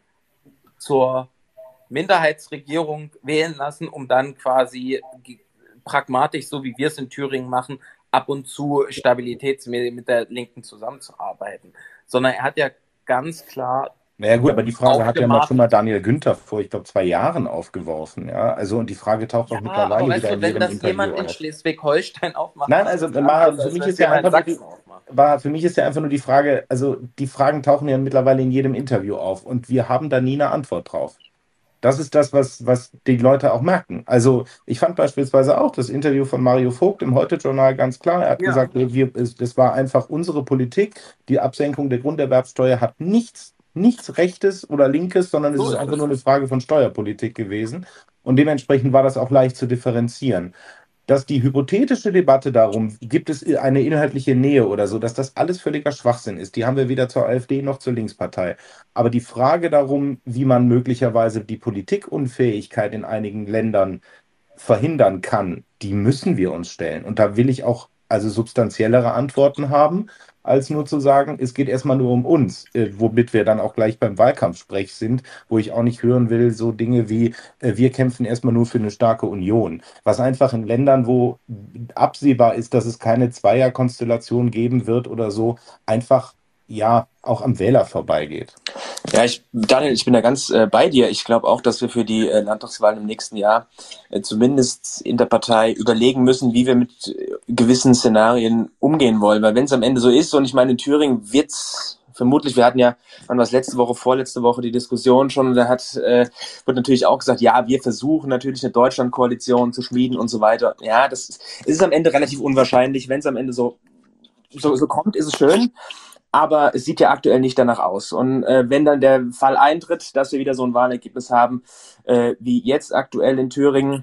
zur Minderheitsregierung wählen lassen, um dann quasi pragmatisch, so wie wir es in Thüringen machen, ab und zu Stabilität mit der Linken zusammenzuarbeiten. Sondern er hat ja ganz klar. Naja gut, aber die Frage hat ja mal schon mal Daniel Günther vor, ich glaube, zwei Jahren aufgeworfen. Ja, also und die Frage taucht auch Ja, mittlerweile aber wieder weißt du, in wenn jedem das Interview jemand in auf. Schleswig-Holstein aufmacht, Nein, also ist das Mara, anders, für als mich wenn ist es ja jemand in einfach nur die, Sachsen aufmacht. war, für mich ist ja einfach nur die Frage, also die Fragen tauchen ja mittlerweile in jedem Interview auf und wir haben da nie eine Antwort drauf. Das ist das, was, was die Leute auch merken. Also ich fand beispielsweise auch das Interview von Mario Vogt im Heute-Journal ganz klar. Er hat Ja. gesagt, wir, es, das war einfach unsere Politik. Die Absenkung der Grunderwerbsteuer hat nichts, nichts Rechtes oder Linkes, sondern So es ist ist einfach es. nur eine Frage von Steuerpolitik gewesen. Und dementsprechend war das auch leicht zu differenzieren. Dass die hypothetische Debatte darum, gibt es eine inhaltliche Nähe oder so, dass das alles völliger Schwachsinn ist, die haben wir weder zur AfD noch zur Linkspartei. Aber die Frage darum, wie man möglicherweise die Politikunfähigkeit in einigen Ländern verhindern kann, die müssen wir uns stellen. Und da will ich auch also substanziellere Antworten haben, als nur zu sagen, es geht erstmal nur um uns, äh, womit wir dann auch gleich beim Wahlkampfsprech sind, wo ich auch nicht hören will, so Dinge wie, äh, wir kämpfen erstmal nur für eine starke Union. Was einfach in Ländern, wo absehbar ist, dass es keine Zweierkonstellation geben wird oder so, einfach ja auch am Wähler vorbeigeht. Ja, ich, Daniel, ich bin da ganz äh, bei dir. Ich glaube auch, dass wir für die äh, Landtagswahlen im nächsten Jahr äh, zumindest in der Partei überlegen müssen, wie wir mit äh, gewissen Szenarien umgehen wollen. Weil wenn es am Ende so ist, und ich meine, in Thüringen wird's vermutlich, wir hatten ja, wann war es, letzte Woche, vorletzte Woche die Diskussion schon, und da hat, äh, wird natürlich auch gesagt, ja, wir versuchen natürlich eine Deutschlandkoalition zu schmieden und so weiter. Ja, das ist, es ist am Ende relativ unwahrscheinlich. Wenn es am Ende so, so, so kommt, ist es schön. Aber es sieht ja aktuell nicht danach aus. Und äh, wenn dann der Fall eintritt, dass wir wieder so ein Wahlergebnis haben, äh, wie jetzt aktuell in Thüringen,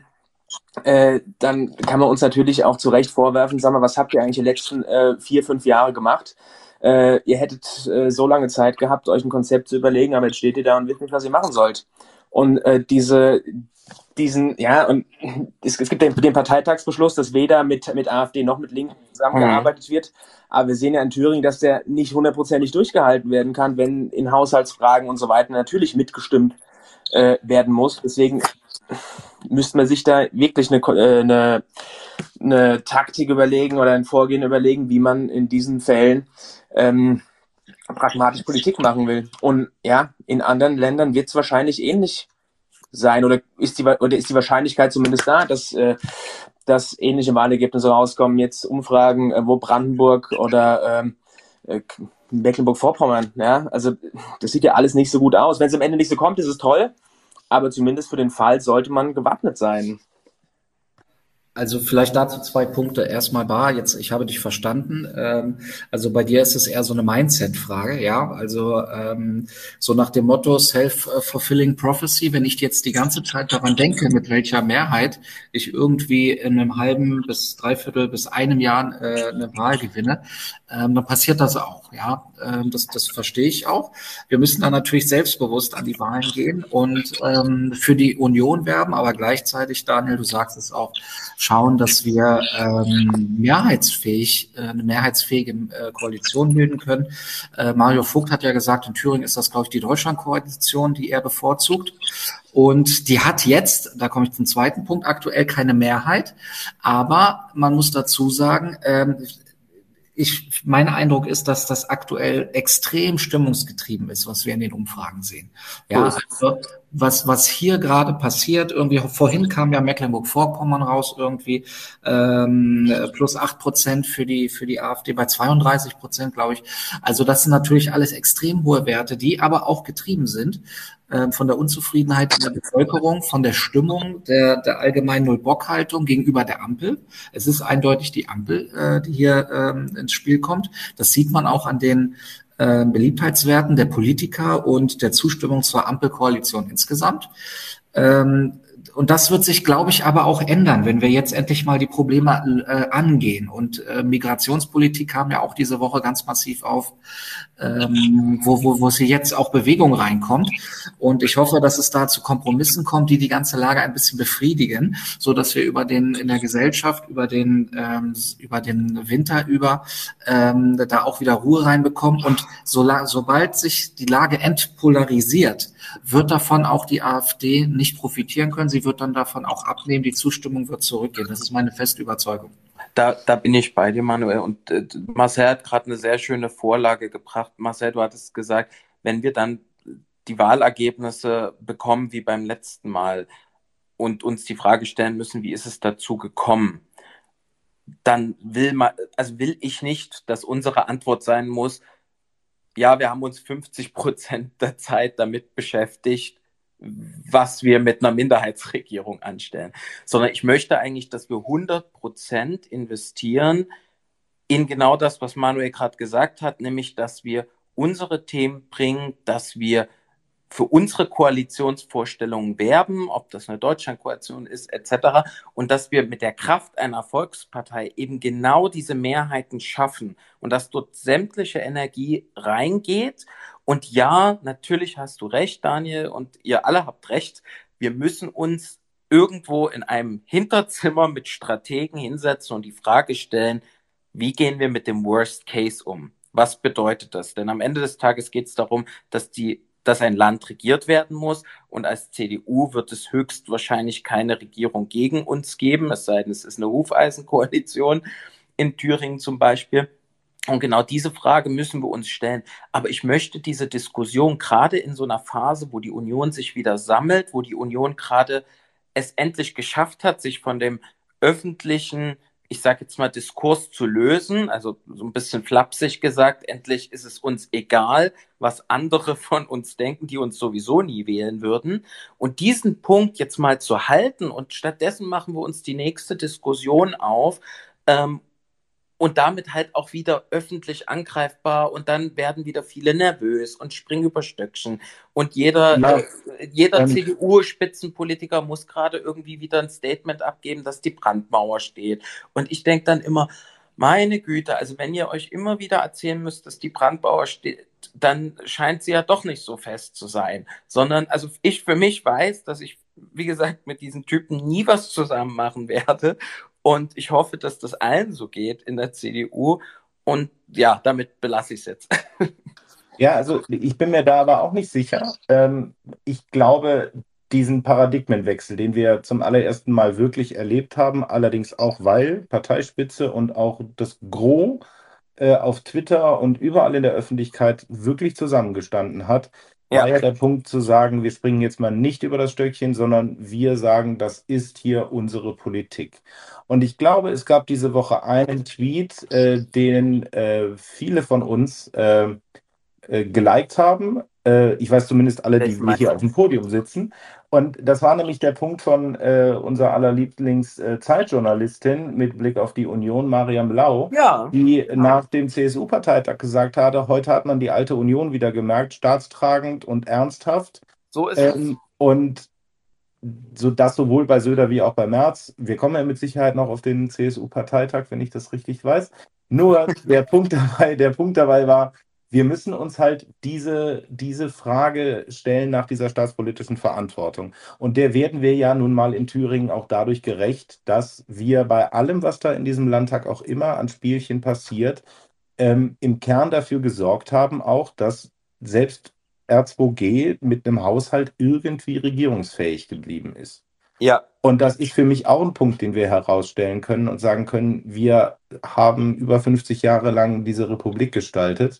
äh, dann kann man uns natürlich auch zu Recht vorwerfen, sag mal, was habt ihr eigentlich die letzten äh, vier, fünf Jahre gemacht? Äh, ihr hättet äh, so lange Zeit gehabt, euch ein Konzept zu überlegen, aber jetzt steht ihr da und wisst nicht, was ihr machen sollt. Und äh, diese diesen, ja, und es, es gibt den, den Parteitagsbeschluss, dass weder mit, mit AfD noch mit Linken zusammengearbeitet mhm. wird. Aber wir sehen ja in Thüringen, dass der nicht hundertprozentig durchgehalten werden kann, wenn in Haushaltsfragen und so weiter natürlich mitgestimmt äh, werden muss. Deswegen müsste man sich da wirklich eine, äh, eine, eine Taktik überlegen oder ein Vorgehen überlegen, wie man in diesen Fällen ähm, pragmatisch Politik machen will. Und ja, in anderen Ländern wird es wahrscheinlich ähnlich sein oder ist die oder ist die Wahrscheinlichkeit zumindest da, dass äh, dass ähnliche Wahlergebnisse rauskommen. Jetzt Umfragen, äh, wo Brandenburg oder ähm, äh, Mecklenburg-Vorpommern, ja, also das sieht ja alles nicht so gut aus. Wenn es am Ende nicht so kommt, ist es toll, aber zumindest für den Fall sollte man gewappnet sein. Also vielleicht dazu zwei Punkte. Erstmal Bar, jetzt, ich habe dich verstanden. Ähm, also bei dir ist es eher so eine Mindset-Frage, ja. Also ähm, so nach dem Motto Self-Fulfilling Prophecy, wenn ich jetzt die ganze Zeit daran denke, mit welcher Mehrheit ich irgendwie in einem halben bis dreiviertel bis einem Jahr äh, eine Wahl gewinne, ähm, dann passiert das auch, ja. Ähm, das, das verstehe ich auch. Wir müssen dann natürlich selbstbewusst an die Wahlen gehen und ähm, für die Union werben, aber gleichzeitig, Daniel, du sagst es auch, schauen, dass wir ähm, mehrheitsfähig, äh, eine mehrheitsfähige äh, Koalition bilden können. Äh, Mario Vogt hat ja gesagt, in Thüringen ist das, glaube ich, die Deutschlandkoalition, die er bevorzugt. Und die hat jetzt, da komme ich zum zweiten Punkt, aktuell keine Mehrheit. Aber man muss dazu sagen, ähm, ich, mein Eindruck ist, dass das aktuell extrem stimmungsgetrieben ist, was wir in den Umfragen sehen. Ja, also was, was hier gerade passiert, irgendwie vorhin kam ja Mecklenburg-Vorpommern raus, irgendwie ähm, plus acht Prozent für die für die AfD bei zweiunddreißig Prozent, glaube ich. Also das sind natürlich alles extrem hohe Werte, die aber auch getrieben sind äh, von der Unzufriedenheit in der Bevölkerung, von der Stimmung, der, der allgemeinen Null-Bock-Haltung gegenüber der Ampel. Es ist eindeutig die Ampel, äh, die hier ähm, ins Spiel kommt. Das sieht man auch an den äh, Beliebtheitswerten der Politiker und der Zustimmung zur Ampelkoalition insgesamt. Ähm, und das wird sich, glaube ich, aber auch ändern, wenn wir jetzt endlich mal die Probleme äh, angehen. Und äh, Migrationspolitik kam ja auch diese Woche ganz massiv auf, ähm, wo, wo, wo es hier jetzt auch Bewegung reinkommt. Und ich hoffe, dass es da zu Kompromissen kommt, die die ganze Lage ein bisschen befriedigen, so dass wir über den in der Gesellschaft über den ähm, über den Winter über ähm, da auch wieder Ruhe reinbekommen. Und so, sobald sich die Lage entpolarisiert, wird davon auch die AfD nicht profitieren können. Sie wird dann davon auch abnehmen. Die Zustimmung wird zurückgehen. Das ist meine feste Überzeugung. Da, da bin ich bei dir, Manuel. Und äh, Marcel hat gerade eine sehr schöne Vorlage gebracht. Marcel, du hattest gesagt, wenn wir dann die Wahlergebnisse bekommen wie beim letzten Mal und uns die Frage stellen müssen, wie ist es dazu gekommen, dann will man, also will ich nicht, dass unsere Antwort sein muss, ja, wir haben uns fünfzig Prozent der Zeit damit beschäftigt, was wir mit einer Minderheitsregierung anstellen, sondern ich möchte eigentlich, dass wir hundert Prozent investieren in genau das, was Manuel gerade gesagt hat, nämlich, dass wir unsere Themen bringen, dass wir für unsere Koalitionsvorstellungen werben, ob das eine Deutschlandkoalition ist, et cetera. Und dass wir mit der Kraft einer Volkspartei eben genau diese Mehrheiten schaffen und dass dort sämtliche Energie reingeht. Und ja, natürlich hast du recht, Daniel, und ihr alle habt recht. Wir müssen uns irgendwo in einem Hinterzimmer mit Strategen hinsetzen und die Frage stellen, wie gehen wir mit dem Worst Case um? Was bedeutet das? Denn am Ende des Tages geht es darum, dass die dass ein Land regiert werden muss. Und als C D U wird es höchstwahrscheinlich keine Regierung gegen uns geben, es sei denn, es ist eine Hufeisenkoalition in Thüringen zum Beispiel. Und genau diese Frage müssen wir uns stellen. Aber ich möchte diese Diskussion gerade in so einer Phase, wo die Union sich wieder sammelt, wo die Union gerade es endlich geschafft hat, sich von dem öffentlichen, ich sage jetzt mal, Diskurs zu lösen, also so ein bisschen flapsig gesagt, endlich ist es uns egal, was andere von uns denken, die uns sowieso nie wählen würden. Und diesen Punkt jetzt mal zu halten und stattdessen machen wir uns die nächste Diskussion auf, ähm, und damit halt auch wieder öffentlich angreifbar und dann werden wieder viele nervös und springen über Stöckchen und jeder, Ja, äh, jeder ähm, C D U-Spitzenpolitiker muss gerade irgendwie wieder ein Statement abgeben, dass die Brandmauer steht. Und ich denke dann immer, meine Güte, also wenn ihr euch immer wieder erzählen müsst, dass die Brandmauer steht, dann scheint sie ja doch nicht so fest zu sein, sondern also ich für mich weiß, dass ich, wie gesagt, mit diesen Typen nie was zusammen machen werde. Und ich hoffe, dass das allen so geht in der C D U. Und ja, damit belasse ich es jetzt. Ja, also ich bin mir da aber auch nicht sicher. Ähm, ich glaube, diesen Paradigmenwechsel, den wir zum allerersten Mal wirklich erlebt haben, allerdings auch, weil Parteispitze und auch das Gros äh, auf Twitter und überall in der Öffentlichkeit wirklich zusammengestanden hat, war Ja, ja der Punkt zu sagen, wir springen jetzt mal nicht über das Stöckchen, sondern wir sagen, das ist hier unsere Politik. Und ich glaube, es gab diese Woche einen Tweet, äh, den äh, viele von uns äh, äh, geliked haben, Äh, ich weiß zumindest alle, die Ich wir hier meine, auf dem Podium sitzen. Und das war nämlich der Punkt von äh, unserer aller Lieblings-Zeitjournalistin mit Blick auf die Union, Mariam Lau, ja, die nach dem C S U-Parteitag gesagt hatte, heute hat man die alte Union wieder gemerkt, staatstragend und ernsthaft. so ist es. Ähm, und so das sowohl bei Söder wie auch bei Merz. Wir kommen ja mit Sicherheit noch auf den C S U-Parteitag, wenn ich das richtig weiß. Nur der Punkt dabei, der Punkt dabei war, wir müssen uns halt diese, diese Frage stellen nach dieser staatspolitischen Verantwortung. Und der werden wir ja nun mal in Thüringen auch dadurch gerecht, dass wir bei allem, was da in diesem Landtag auch immer an Spielchen passiert, ähm, im Kern dafür gesorgt haben, auch, dass selbst R zwei G mit einem Haushalt irgendwie regierungsfähig geblieben ist. Ja, Und das ist für mich auch ein Punkt, den wir herausstellen können und sagen können, wir haben über fünfzig Jahre lang diese Republik gestaltet,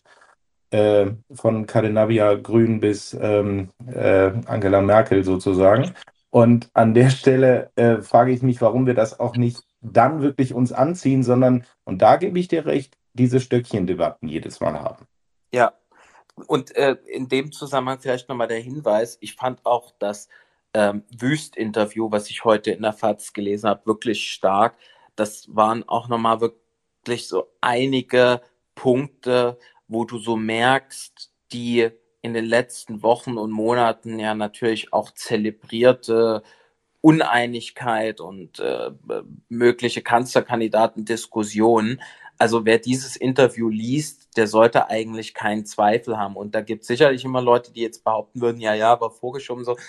äh, von Cadenabia Grün bis ähm, äh, Angela Merkel sozusagen. Und an der Stelle äh, frage ich mich, warum wir das auch nicht dann wirklich uns anziehen, sondern, und da gebe ich dir recht, diese Stöckchendebatten jedes Mal haben. ja. Und äh, in dem Zusammenhang vielleicht nochmal der Hinweis, ich fand auch das ähm, Wüst-Interview, was ich heute in der FAZ gelesen habe, wirklich stark. Das waren auch nochmal wirklich so einige Punkte, wo du so merkst, die in den letzten Wochen und Monaten ja natürlich auch zelebrierte Uneinigkeit und äh, mögliche Kanzlerkandidaten-Diskussionen. Also wer dieses Interview liest, der sollte eigentlich keinen Zweifel haben. Und da gibt es sicherlich immer Leute, die jetzt behaupten würden, ja, ja, aber vorgeschoben so.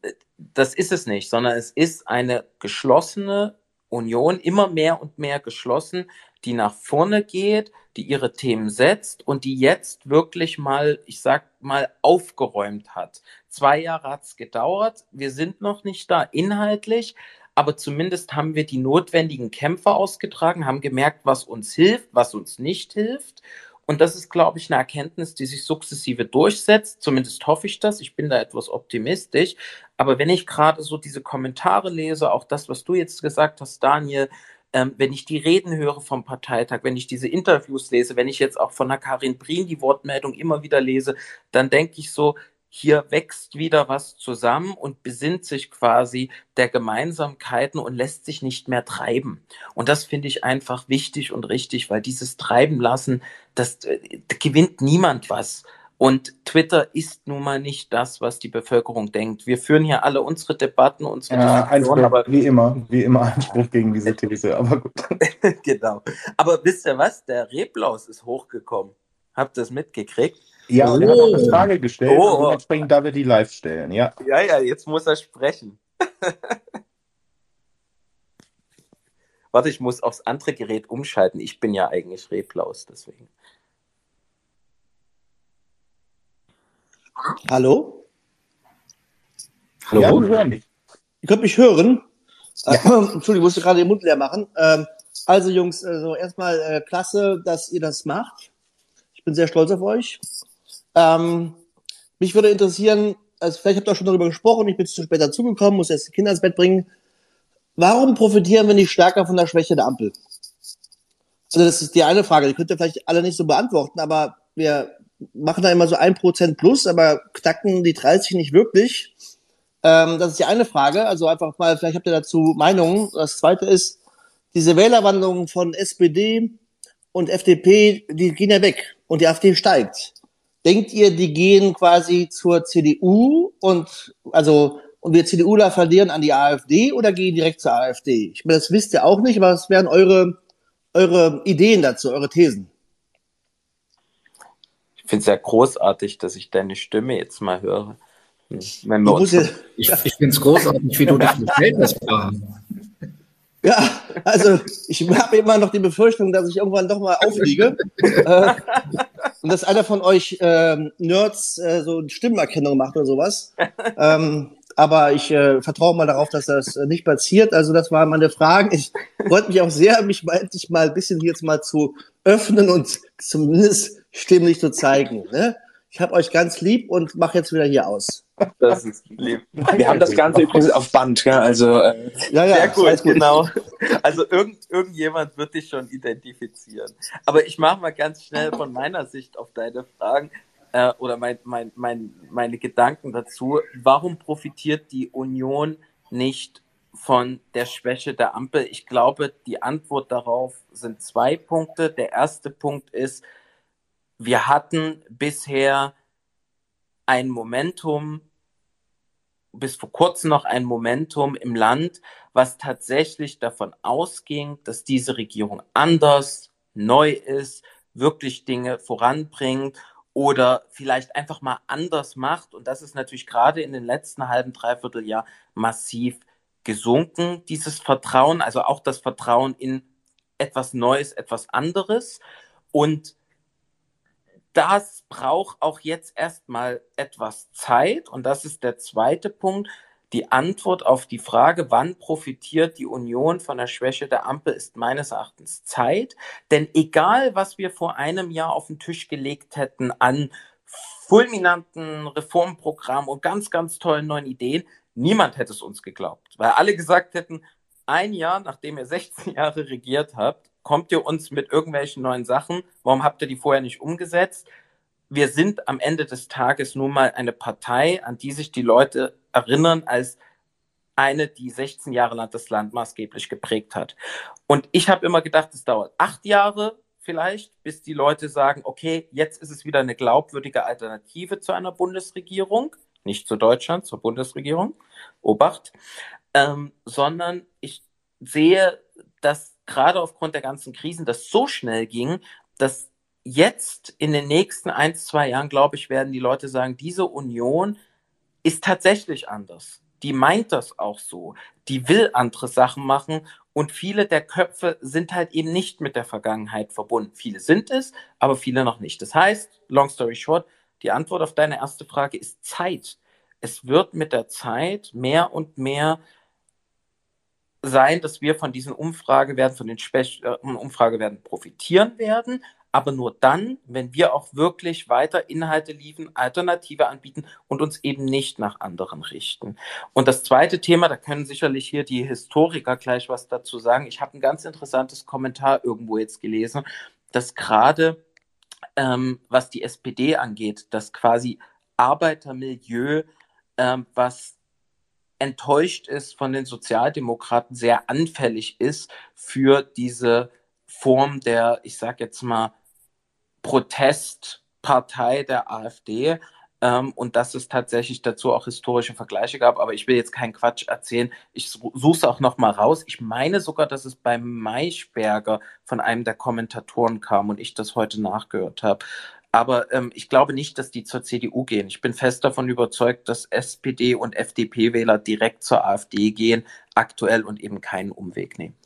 Das ist es nicht, sondern es ist eine geschlossene Union, immer mehr und mehr geschlossen, die nach vorne geht, die ihre Themen setzt und die jetzt wirklich mal, ich sag mal, aufgeräumt hat. Zwei Jahre hat es gedauert, wir sind noch nicht da inhaltlich, aber zumindest haben wir die notwendigen Kämpfe ausgetragen, haben gemerkt, was uns hilft, was uns nicht hilft. Und das ist, glaube ich, eine Erkenntnis, die sich sukzessive durchsetzt. Zumindest hoffe ich das. Ich bin da etwas optimistisch. Aber wenn ich gerade so diese Kommentare lese, auch das, was du jetzt gesagt hast, Daniel, ähm, wenn ich die Reden höre vom Parteitag, wenn ich diese Interviews lese, wenn ich jetzt auch von der Karin Prien die Wortmeldung immer wieder lese, dann denke ich so, hier wächst wieder was zusammen und besinnt sich quasi der Gemeinsamkeiten und lässt sich nicht mehr treiben. Und das finde ich einfach wichtig und richtig, weil dieses Treiben lassen, das äh, gewinnt niemand was. Und Twitter ist nun mal nicht das, was die Bevölkerung denkt. Wir führen hier alle unsere Debatten, unsere Ja, Diskussionen, Einspruch, aber wie immer, wie immer Einspruch gegen diese These, aber gut. genau. Aber wisst ihr was? Der Reblaus ist hochgekommen. Habt ihr das mitgekriegt? Ja, und er hat auch eine Frage gestellt Oh. und dementsprechend darf er die live stellen, ja. Ja, ja, jetzt muss er sprechen. Warte, ich muss aufs andere Gerät umschalten. Ich bin ja eigentlich Reblaus, deswegen. Hallo? Hallo? Ja, wir hören dich. Ihr könnt mich hören? Ja. Äh, Entschuldigung, ich musste gerade den Mund leer machen. Ähm, also Jungs, also erstmal äh, klasse, dass ihr das macht. Ich bin sehr stolz auf euch. Ähm, mich würde interessieren, also vielleicht habt ihr auch schon darüber gesprochen, ich bin zu spät dazugekommen, muss erst die Kinder ins Bett bringen. Warum profitieren wir nicht stärker von der Schwäche der Ampel? Also das ist die eine Frage, die könnt ihr vielleicht alle nicht so beantworten, aber wir machen da immer so ein Prozent plus, aber knacken die dreißig nicht wirklich. Ähm, das ist die eine Frage, also einfach mal, vielleicht habt ihr dazu Meinungen. Das zweite ist, diese Wählerwanderung von S P D und F D P, die gehen ja weg und die AfD steigt. Denkt ihr, die gehen quasi zur C D U und also und wir CDUler verlieren an die AfD oder gehen direkt zur AfD? Ich meine, das wisst ihr auch nicht, aber was wären eure eure Ideen dazu, eure Thesen? Ich finde es ja großartig, dass ich deine Stimme jetzt mal höre. Wenn wir Ich, uns muss ja, Ich, ich finde es großartig, wie du das Verhältnis hast. ja, also ich habe immer noch die Befürchtung, dass ich irgendwann doch mal aufliege äh, und dass einer von euch ähm, Nerds äh, so eine Stimmenerkennung macht oder sowas. Ähm, aber ich äh, vertraue mal darauf, dass das äh, nicht passiert. Also das waren meine Fragen. Ich freut mich auch sehr, mich mal endlich mal ein bisschen hier jetzt mal zu öffnen und zumindest stimmlich zu zeigen. Ne? Ich habe euch ganz lieb und mache jetzt wieder hier aus. Das ist lieb. Wir haben das Ganze übrigens auf Band, gell? Also äh, Ja, ja, Sehr gut, alles gut. genau. Also irgend, irgendjemand wird dich schon identifizieren. Aber ich mache mal ganz schnell von meiner Sicht auf deine Fragen. äh, oder mein, mein, mein, meine Gedanken dazu. Warum profitiert die Union nicht von der Schwäche der Ampel? Ich glaube, die Antwort darauf sind zwei Punkte. Der erste Punkt ist, wir hatten bisher ein Momentum, bis vor kurzem noch ein Momentum im Land, was tatsächlich davon ausging, dass diese Regierung anders, neu ist, wirklich Dinge voranbringt oder vielleicht einfach mal anders macht. Und das ist natürlich gerade in den letzten halben, dreiviertel Jahr massiv gesunken, dieses Vertrauen, also auch das Vertrauen in etwas Neues, etwas anderes. Und das braucht auch jetzt erstmal etwas Zeit. Und das ist der zweite Punkt. Die Antwort auf die Frage, wann profitiert die Union von der Schwäche der Ampel, ist meines Erachtens Zeit. Denn egal, was wir vor einem Jahr auf den Tisch gelegt hätten an fulminanten Reformprogrammen und ganz, ganz tollen neuen Ideen, niemand hätte es uns geglaubt. Weil alle gesagt hätten, ein Jahr, nachdem ihr sechzehn Jahre regiert habt, kommt ihr uns mit irgendwelchen neuen Sachen? Warum habt ihr die vorher nicht umgesetzt? Wir sind am Ende des Tages nun mal eine Partei, an die sich die Leute erinnern als eine, die sechzehn Jahre lang das Land maßgeblich geprägt hat. Und ich habe immer gedacht, es dauert acht Jahre vielleicht, bis die Leute sagen, okay, jetzt ist es wieder eine glaubwürdige Alternative zu einer Bundesregierung, nicht zu Deutschland, zur Bundesregierung, Obacht, ähm, sondern ich sehe, dass gerade aufgrund der ganzen Krisen das so schnell ging, dass jetzt in den nächsten ein, zwei Jahren, glaube ich, werden die Leute sagen, diese Union ist tatsächlich anders. Die meint das auch so. Die will andere Sachen machen und viele der Köpfe sind halt eben nicht mit der Vergangenheit verbunden. Viele sind es, aber viele noch nicht. Das heißt, long story short, die Antwort auf deine erste Frage ist Zeit. Es wird mit der Zeit mehr und mehr sein, dass wir von diesen Umfragewerten, von den schwächeren Umfragewerten profitieren werden, aber nur dann, wenn wir auch wirklich weiter Inhalte liefern, Alternative anbieten und uns eben nicht nach anderen richten. Und das zweite Thema, da können sicherlich hier die Historiker gleich was dazu sagen. Ich habe ein ganz interessantes Kommentar irgendwo jetzt gelesen, dass gerade ähm, was die S P D angeht, das quasi Arbeitermilieu, ähm, was enttäuscht ist von den Sozialdemokraten, sehr anfällig ist für diese Form der, ich sag jetzt mal, Protestpartei der AfD, ähm, und dass es tatsächlich dazu auch historische Vergleiche gab, aber ich will jetzt keinen Quatsch erzählen, ich suche es auch noch mal raus. Ich meine sogar, dass es bei Maischberger von einem der Kommentatoren kam und ich das heute nachgehört habe. Aber ähm, ich glaube nicht, dass die zur C D U gehen. Ich bin fest davon überzeugt, dass S P D und F D P-Wähler direkt zur AfD gehen, aktuell und eben keinen Umweg nehmen.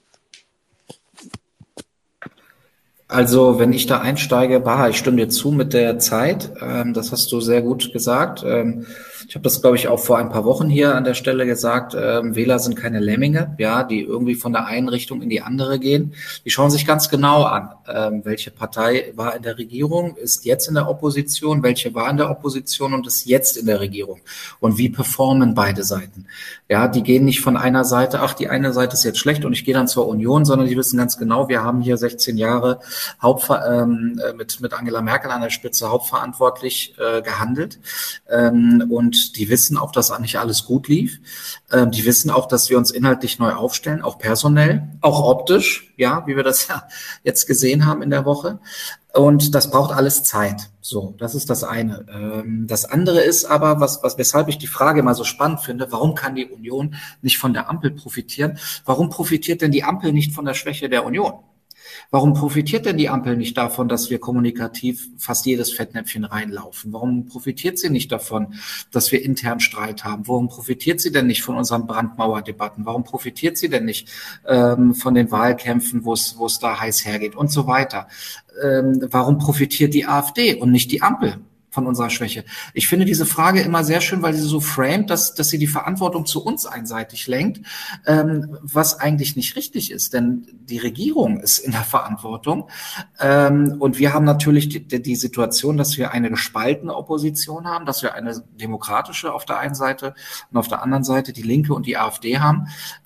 Also, wenn ich da einsteige, Baha, ich stimme dir zu mit der Zeit. Ähm, das hast du sehr gut gesagt. Ähm, ich habe das, glaube ich, auch vor ein paar Wochen hier an der Stelle gesagt. Ähm, Wähler sind keine Lemminge, ja, die irgendwie von der einen Richtung in die andere gehen. Die schauen sich ganz genau an, ähm, welche Partei war in der Regierung, ist jetzt in der Opposition, welche war in der Opposition und ist jetzt in der Regierung. Und wie performen beide Seiten? Ja, die gehen nicht von einer Seite, ach, die eine Seite ist jetzt schlecht und ich gehe dann zur Union, sondern die wissen ganz genau, wir haben hier sechzehn Jahre Hauptver ähm, mit mit Angela Merkel an der Spitze hauptverantwortlich äh, gehandelt, ähm, und die wissen auch, dass nicht alles gut lief. Ähm, die wissen auch, dass wir uns inhaltlich neu aufstellen, auch personell, auch optisch, ja, wie wir das ja jetzt gesehen haben in der Woche. Und das braucht alles Zeit. So, das ist das eine. Ähm, das andere ist aber, was, was, weshalb ich die Frage mal so spannend finde, warum kann die Union nicht von der Ampel profitieren? Warum profitiert denn die Ampel nicht von der Schwäche der Union? Warum profitiert denn die Ampel nicht davon, dass wir kommunikativ fast jedes Fettnäpfchen reinlaufen? Warum profitiert sie nicht davon, dass wir intern Streit haben? Warum profitiert sie denn nicht von unseren Brandmauerdebatten? Warum profitiert sie denn nicht ähm, von den Wahlkämpfen, wo es wo es da heiß hergeht und so weiter? Ähm, warum profitiert die AfD und nicht die Ampel von unserer Schwäche? Ich finde diese Frage immer sehr schön, weil sie so framet, dass, dass sie die Verantwortung zu uns einseitig lenkt, ähm, was eigentlich nicht richtig ist, denn die Regierung ist in der Verantwortung, ähm, und wir haben natürlich die, die Situation, dass wir eine gespaltene Opposition haben, dass wir eine demokratische auf der einen Seite und auf der anderen Seite die Linke und die AfD haben,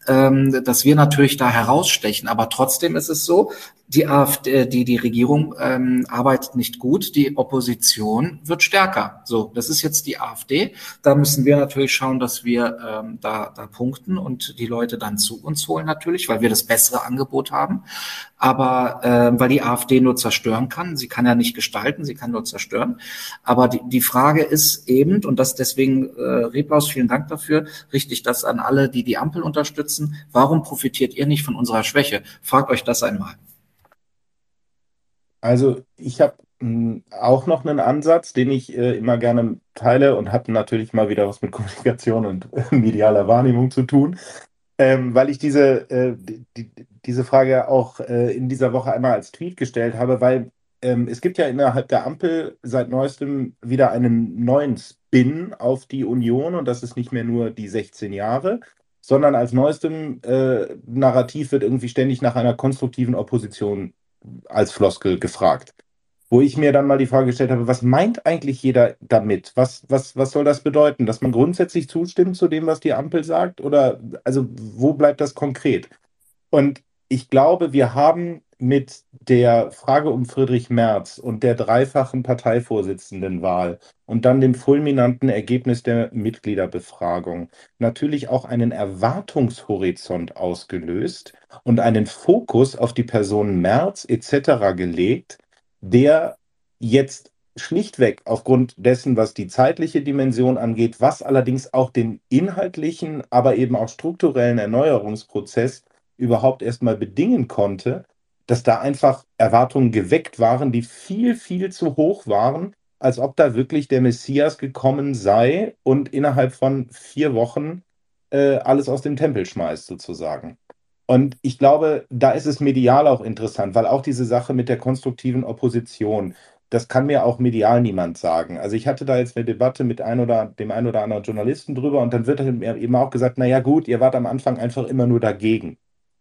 ähm, dass wir natürlich da herausstechen. Aber trotzdem ist es so, die AfD, die, die Regierung ähm, arbeitet nicht gut, die Opposition wird stärker. So, das ist jetzt die AfD. Da müssen wir natürlich schauen, dass wir ähm, da, da punkten und die Leute dann zu uns holen natürlich, weil wir das bessere Angebot haben. Aber äh, weil die AfD nur zerstören kann, sie kann ja nicht gestalten, sie kann nur zerstören. Aber die, die Frage ist eben, und das deswegen, äh, Reblaus, vielen Dank dafür, richte ich das an alle, die die Ampel unterstützen. Warum profitiert ihr nicht von unserer Schwäche? Fragt euch das einmal. Also ich habe auch noch einen Ansatz, den ich äh, immer gerne teile und hat natürlich mal wieder was mit Kommunikation und äh, medialer Wahrnehmung zu tun, ähm, weil ich diese, äh, die, diese Frage auch äh, in dieser Woche einmal als Tweet gestellt habe, weil ähm, es gibt ja innerhalb der Ampel seit neuestem wieder einen neuen Spin auf die Union und das ist nicht mehr nur die sechzehn Jahre, sondern als neuestem äh, Narrativ wird irgendwie ständig nach einer konstruktiven Opposition als Floskel gefragt. Wo ich mir dann mal die Frage gestellt habe, was meint eigentlich jeder damit? Was, was, was soll das bedeuten? Dass man grundsätzlich zustimmt zu dem, was die Ampel sagt? Oder also wo bleibt das konkret? Und ich glaube, wir haben mit der Frage um Friedrich Merz und der dreifachen Parteivorsitzendenwahl und dann dem fulminanten Ergebnis der Mitgliederbefragung natürlich auch einen Erwartungshorizont ausgelöst und einen Fokus auf die Person Merz et cetera gelegt, der jetzt schlichtweg aufgrund dessen, was die zeitliche Dimension angeht, was allerdings auch den inhaltlichen, aber eben auch strukturellen Erneuerungsprozess überhaupt erstmal bedingen konnte, dass da einfach Erwartungen geweckt waren, die viel, viel zu hoch waren, als ob da wirklich der Messias gekommen sei und innerhalb von vier Wochen äh, alles aus dem Tempel schmeißt, sozusagen. Und ich glaube, da ist es medial auch interessant, weil auch diese Sache mit der konstruktiven Opposition, das kann mir auch medial niemand sagen. Also ich hatte da jetzt eine Debatte mit ein oder, dem einen oder anderen Journalisten drüber und dann wird mir eben auch gesagt, naja gut, ihr wart am Anfang einfach immer nur dagegen.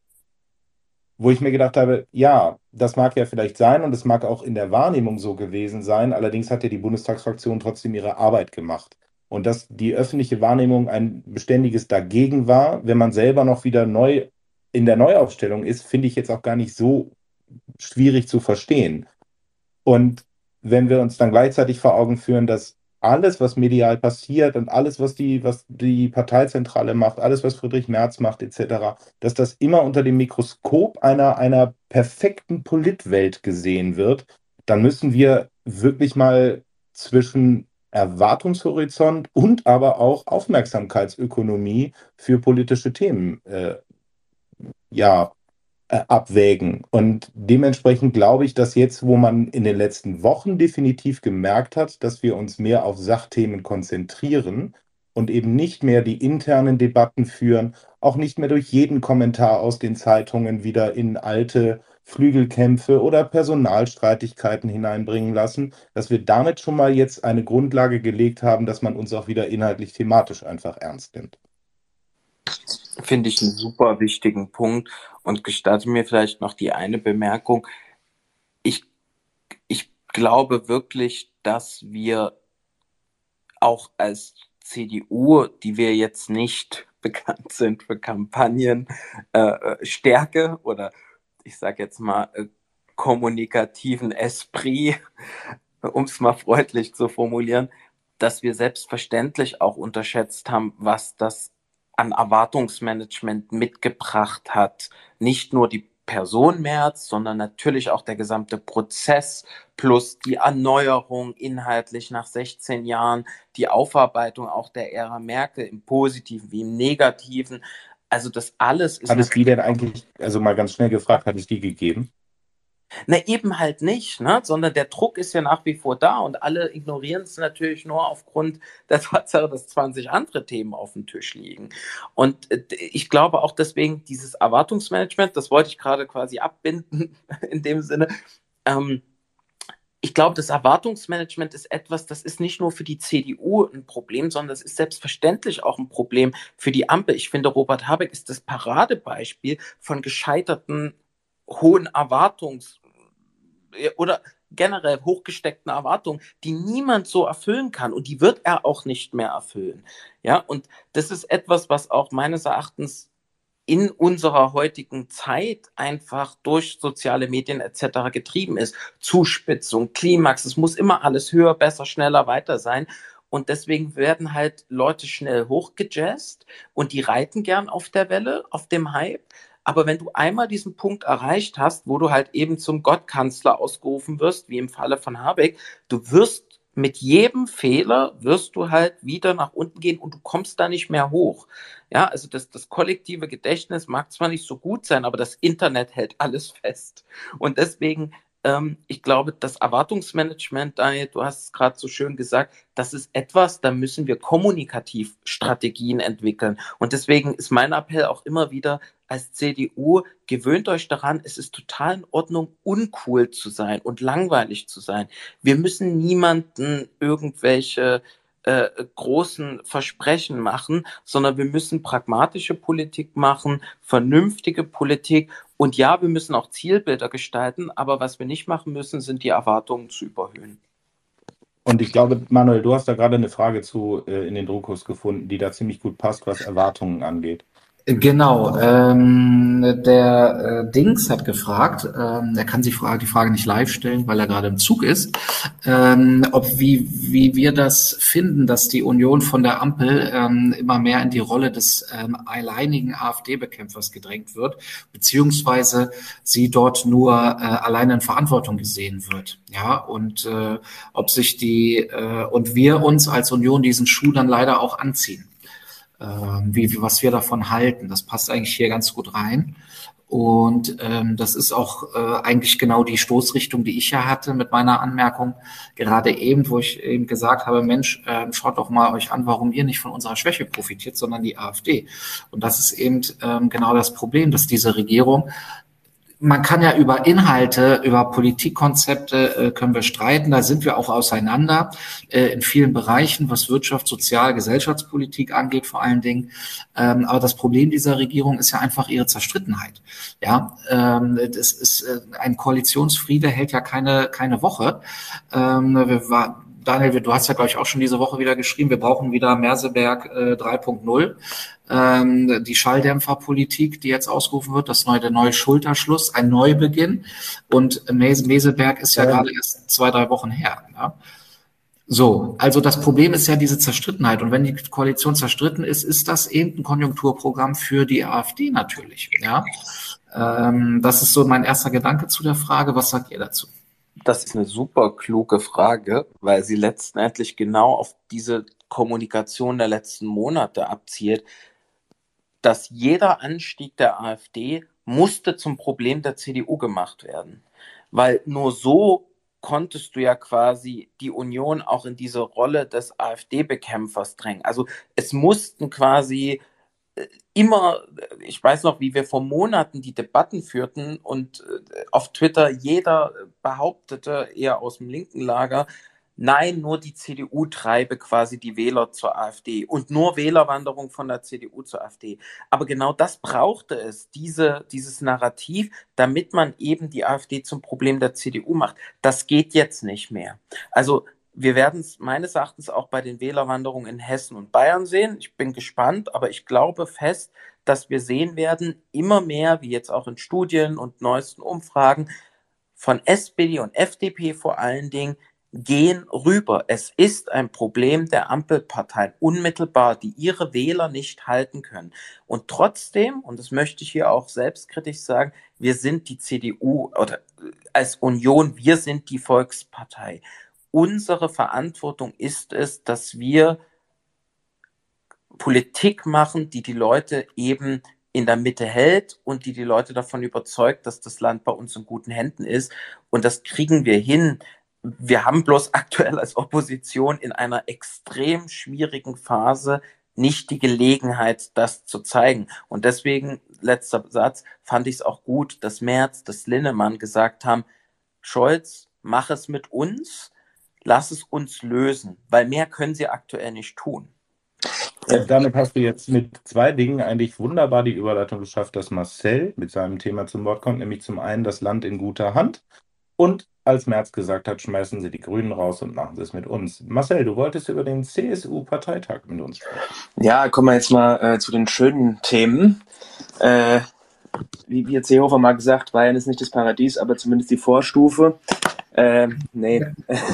Wo ich mir gedacht habe, ja, das mag ja vielleicht sein und es mag auch in der Wahrnehmung so gewesen sein, allerdings hat ja die Bundestagsfraktion trotzdem ihre Arbeit gemacht. Und dass die öffentliche Wahrnehmung ein beständiges Dagegen war, wenn man selber noch wieder neu in der Neuaufstellung ist, finde ich jetzt auch gar nicht so schwierig zu verstehen. Und wenn wir uns dann gleichzeitig vor Augen führen, dass alles, was medial passiert und alles, was die, was die Parteizentrale macht, alles, was Friedrich Merz macht, et cetera, dass das immer unter dem Mikroskop einer, einer perfekten Politwelt gesehen wird, dann müssen wir wirklich mal zwischen Erwartungshorizont und aber auch Aufmerksamkeitsökonomie für politische Themen äh, ja, äh, abwägen. Und dementsprechend glaube ich, dass jetzt, wo man in den letzten Wochen definitiv gemerkt hat, dass wir uns mehr auf Sachthemen konzentrieren und eben nicht mehr die internen Debatten führen, auch nicht mehr durch jeden Kommentar aus den Zeitungen wieder in alte Flügelkämpfe oder Personalstreitigkeiten hineinbringen lassen, dass wir damit schon mal jetzt eine Grundlage gelegt haben, dass man uns auch wieder inhaltlich thematisch einfach ernst nimmt. Finde ich einen super wichtigen Punkt und gestatte mir vielleicht noch die eine Bemerkung. Ich, ich glaube wirklich, dass wir auch als C D U, die wir jetzt nicht bekannt sind für Kampagnen, äh, Stärke oder ich sage jetzt mal äh, kommunikativen Esprit, um es mal freundlich zu formulieren, dass wir selbstverständlich auch unterschätzt haben, was das an Erwartungsmanagement mitgebracht hat. Nicht nur die Person Merz, sondern natürlich auch der gesamte Prozess plus die Erneuerung inhaltlich nach sechzehn Jahren, die Aufarbeitung auch der Ära Merkel im Positiven wie im Negativen. Also das alles ist... Hat es die denn eigentlich, also mal ganz schnell gefragt, hat es die gegeben? Na, eben halt nicht, ne? Sondern der Druck ist ja nach wie vor da und alle ignorieren es natürlich nur aufgrund der Tatsache, dass zwanzig andere Themen auf dem Tisch liegen. Und äh, ich glaube auch deswegen dieses Erwartungsmanagement, das wollte ich gerade quasi abbinden in dem Sinne, ähm, ich glaube, das Erwartungsmanagement ist etwas, das ist nicht nur für die C D U ein Problem, sondern es ist selbstverständlich auch ein Problem für die Ampel. Ich finde, Robert Habeck ist das Paradebeispiel von gescheiterten hohen Erwartungs- oder generell hochgesteckten Erwartungen, die niemand so erfüllen kann und die wird er auch nicht mehr erfüllen. Ja, und das ist etwas, was auch meines Erachtens in unserer heutigen Zeit einfach durch soziale Medien et cetera getrieben ist. Zuspitzung, Klimax, es muss immer alles höher, besser, schneller, weiter sein. Und deswegen werden halt Leute schnell hochgejazzt und die reiten gern auf der Welle, auf dem Hype. Aber wenn du einmal diesen Punkt erreicht hast, wo du halt eben zum Gottkanzler ausgerufen wirst, wie im Falle von Habeck, du wirst mit jedem Fehler wirst du halt wieder nach unten gehen und du kommst da nicht mehr hoch. Ja, also das, das kollektive Gedächtnis mag zwar nicht so gut sein, aber das Internet hält alles fest. Und deswegen, ähm, ich glaube, das Erwartungsmanagement, Daniel, du hast es gerade so schön gesagt, das ist etwas, da müssen wir kommunikativ Strategien entwickeln. Und deswegen ist mein Appell auch immer wieder, als C D U, gewöhnt euch daran, es ist total in Ordnung, uncool zu sein und langweilig zu sein. Wir müssen niemanden irgendwelche äh, großen Versprechen machen, sondern wir müssen pragmatische Politik machen, vernünftige Politik. Und ja, wir müssen auch Zielbilder gestalten, aber was wir nicht machen müssen, sind die Erwartungen zu überhöhen. Und ich glaube, Manuel, du hast da gerade eine Frage zu äh, in den Druckos gefunden, die da ziemlich gut passt, was Erwartungen angeht. Genau, ähm, der äh, Dings hat gefragt, ähm, er kann sich fra- die Frage nicht live stellen, weil er gerade im Zug ist, ähm, ob wie wie wir das finden, dass die Union von der Ampel ähm, immer mehr in die Rolle des ähm, alleinigen AfD-Bekämpfers gedrängt wird, beziehungsweise sie dort nur äh, alleine in Verantwortung gesehen wird, ja, und äh, ob sich die äh, und wir uns als Union diesen Schuh dann leider auch anziehen. Wie, wie, was wir davon halten. Das passt eigentlich hier ganz gut rein. Und ähm, das ist auch äh, eigentlich genau die Stoßrichtung, die ich ja hatte mit meiner Anmerkung, gerade eben, wo ich eben gesagt habe, Mensch, äh, schaut doch mal euch an, warum ihr nicht von unserer Schwäche profitiert, sondern die AfD. Und das ist eben ähm, genau das Problem, dass diese Regierung, man kann ja über Inhalte, über Politikkonzepte äh, können wir streiten. Da sind wir auch auseinander äh, in vielen Bereichen, was Wirtschaft, Sozial-, Gesellschaftspolitik angeht vor allen Dingen. Ähm, aber das Problem dieser Regierung ist ja einfach ihre Zerstrittenheit. Ja, ähm, das ist äh, ein Koalitionsfriede hält ja keine keine Woche. Ähm, wir war, Daniel, du hast ja, glaube ich, auch schon diese Woche wieder geschrieben, wir brauchen wieder Merseberg äh, drei Punkt null. Ähm, die Schalldämpferpolitik, die jetzt ausgerufen wird, das neue, der neue Schulterschluss, ein Neubeginn. Und Mes- Meseberg ist ja Ähm, gerade erst zwei, drei Wochen her. Ja? So, also das Problem ist ja diese Zerstrittenheit. Und wenn die Koalition zerstritten ist, ist das eben ein Konjunkturprogramm für die AfD natürlich. Ja, ähm, das ist so mein erster Gedanke zu der Frage. Was sagt ihr dazu? Das ist eine super kluge Frage, weil sie letztendlich genau auf diese Kommunikation der letzten Monate abzielt, dass jeder Anstieg der AfD musste zum Problem der C D U gemacht werden. Weil nur so konntest du ja quasi die Union auch in diese Rolle des AfD-Bekämpfers drängen. Also es mussten quasi äh, immer, ich weiß noch, wie wir vor Monaten die Debatten führten und äh, auf Twitter jeder behauptete, eher aus dem linken Lager, nein, nur die C D U treibe quasi die Wähler zur AfD und nur Wählerwanderung von der C D U zur AfD. Aber genau das brauchte es, diese, dieses Narrativ, damit man eben die AfD zum Problem der C D U macht. Das geht jetzt nicht mehr. Also wir werden es meines Erachtens auch bei den Wählerwanderungen in Hessen und Bayern sehen. Ich bin gespannt, aber ich glaube fest, dass wir sehen werden, immer mehr, wie jetzt auch in Studien und neuesten Umfragen, von S P D und F D P vor allen Dingen, gehen rüber. Es ist ein Problem der Ampelparteien unmittelbar, die ihre Wähler nicht halten können. Und trotzdem, und das möchte ich hier auch selbstkritisch sagen, wir sind die C D U oder als Union, wir sind die Volkspartei. Unsere Verantwortung ist es, dass wir Politik machen, die die Leute eben in der Mitte hält und die die Leute davon überzeugt, dass das Land bei uns in guten Händen ist. Und das kriegen wir hin. Wir haben bloß aktuell als Opposition in einer extrem schwierigen Phase nicht die Gelegenheit, das zu zeigen. Und deswegen, letzter Satz, fand ich es auch gut, dass Merz, dass Linnemann gesagt haben, Scholz, mach es mit uns, lass es uns lösen, weil mehr können sie aktuell nicht tun. Äh, damit hast du jetzt mit zwei Dingen eigentlich wunderbar die Überleitung geschafft, dass Marcel mit seinem Thema zum Wort kommt, nämlich zum einen das Land in guter Hand Und als Merz gesagt hat, schmeißen Sie die Grünen raus und machen Sie es mit uns. Marcel, du wolltest über den C S U-Parteitag mit uns sprechen. Ja, kommen wir jetzt mal äh, zu den schönen Themen. Äh, wie, wie hat Seehofer mal gesagt, Bayern ist nicht das Paradies, aber zumindest die Vorstufe. Äh, nee.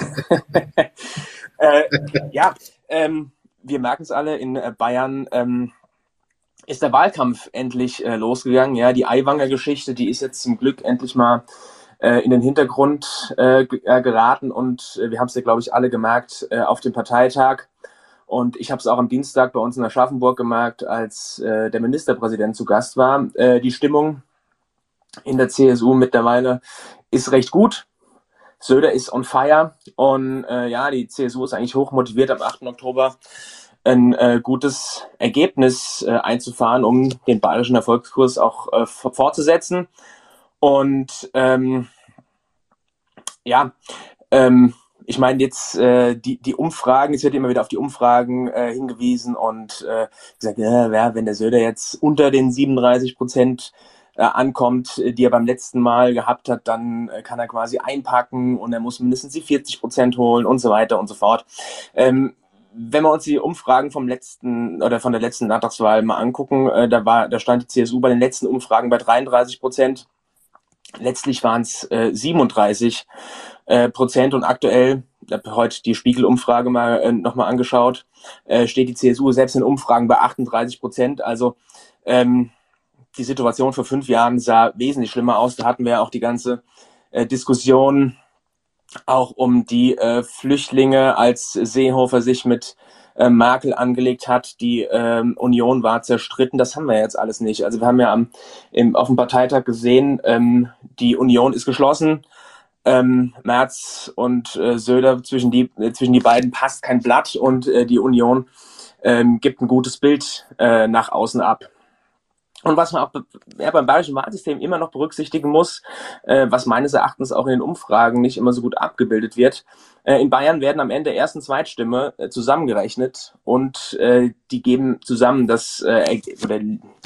äh, ja, ähm, wir merken es alle, in äh, Bayern ähm, ist der Wahlkampf endlich äh, losgegangen. Ja, die Aiwanger-Geschichte, die ist jetzt zum Glück endlich mal äh, in den Hintergrund äh, geraten und äh, wir haben es ja, glaube ich, alle gemerkt äh, auf dem Parteitag. Und ich habe es auch am Dienstag bei uns in Aschaffenburg gemerkt, als äh, der Ministerpräsident zu Gast war. Äh, die Stimmung in der C S U mittlerweile ist recht gut. Söder ist on fire und äh, ja, die C S U ist eigentlich hoch motiviert, am achten Oktober ein äh, gutes Ergebnis äh, einzufahren, um den bayerischen Erfolgskurs auch äh, fortzusetzen. Und ähm, ja, ähm, ich meine jetzt äh, die die Umfragen, es wird immer wieder auf die Umfragen äh, hingewiesen und äh, gesagt, ja, wenn der Söder jetzt unter den siebenunddreißig Prozent äh, ankommt, die er beim letzten Mal gehabt hat, dann äh, kann er quasi einpacken und er muss mindestens die vierzig Prozent holen und so weiter und so fort. Ähm, wenn wir uns die Umfragen vom letzten oder von der letzten Landtagswahl mal angucken, äh, da war, da stand die C S U bei den letzten Umfragen bei dreiunddreißig Prozent. Letztlich waren es äh, siebenunddreißig äh, Prozent und aktuell, ich habe heute die Spiegel-Umfrage mal äh, nochmal angeschaut, äh, steht die C S U selbst in Umfragen bei achtunddreißig Prozent. Also ähm, die Situation vor fünf Jahren sah wesentlich schlimmer aus. Da hatten wir ja auch die ganze äh, Diskussion auch um die äh, Flüchtlinge, als Seehofer sich mit äh, Merkel angelegt hat. Die äh, Union war zerstritten. Das haben wir jetzt alles nicht. Also wir haben ja am, im, auf dem Parteitag gesehen, ähm, die Union ist geschlossen. Ähm, Merz und äh, Söder, zwischen die, äh, zwischen die beiden passt kein Blatt und äh, die Union ähm, gibt ein gutes Bild äh, nach außen ab. Und was man auch ja, beim bayerischen Wahlsystem immer noch berücksichtigen muss, äh, was meines Erachtens auch in den Umfragen nicht immer so gut abgebildet wird, äh, in Bayern werden am Ende Erst- und Zweitstimme äh, zusammengerechnet und äh, die geben zusammen das äh, oder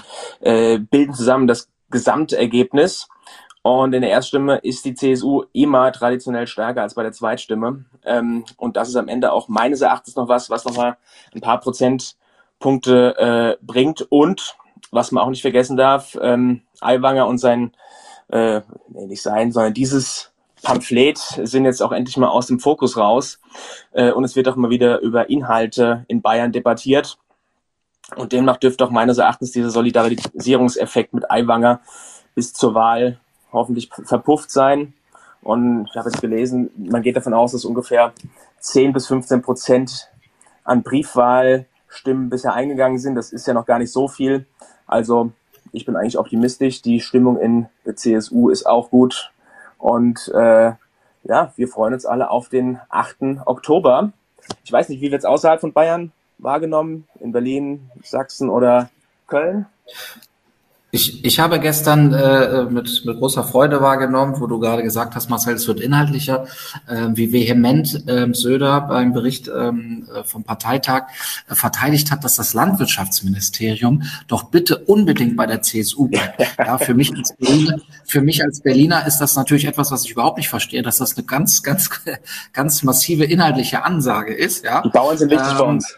äh, bilden zusammen das Gesamtergebnis. Und in der Erststimme ist die C S U immer traditionell stärker als bei der Zweitstimme. Ähm, und das ist am Ende auch meines Erachtens noch was, was nochmal ein paar Prozentpunkte äh, bringt. Und was man auch nicht vergessen darf, ähm, Aiwanger und sein, äh, nee, nicht sein, sondern dieses Pamphlet sind jetzt auch endlich mal aus dem Fokus raus. Äh, und es wird auch mal wieder über Inhalte in Bayern debattiert. Und demnach dürfte auch meines Erachtens dieser Solidarisierungseffekt mit Aiwanger bis zur Wahl hoffentlich verpufft sein. Und ich habe jetzt gelesen, man geht davon aus, dass ungefähr zehn bis fünfzehn Prozent an Briefwahlstimmen bisher eingegangen sind. Das ist ja noch gar nicht so viel. Also ich bin eigentlich optimistisch. Die Stimmung in der C S U ist auch gut. Und äh, ja, wir freuen uns alle auf den achten Oktober. Ich weiß nicht, wie wird es außerhalb von Bayern wahrgenommen? In Berlin, Sachsen oder Köln? Ich, ich habe gestern äh, mit, mit großer Freude wahrgenommen, wo du gerade gesagt hast, Marcel, es wird inhaltlicher, äh, wie vehement äh, Söder beim Bericht ähm, vom Parteitag äh, verteidigt hat, dass das Landwirtschaftsministerium doch bitte unbedingt bei der C S U bleibt. Ja, für mich als Berliner, für mich als Berliner ist das natürlich etwas, was ich überhaupt nicht verstehe, dass das eine ganz, ganz, ganz massive inhaltliche Ansage ist. Ja, die Bauern sind wichtig ähm, bei uns.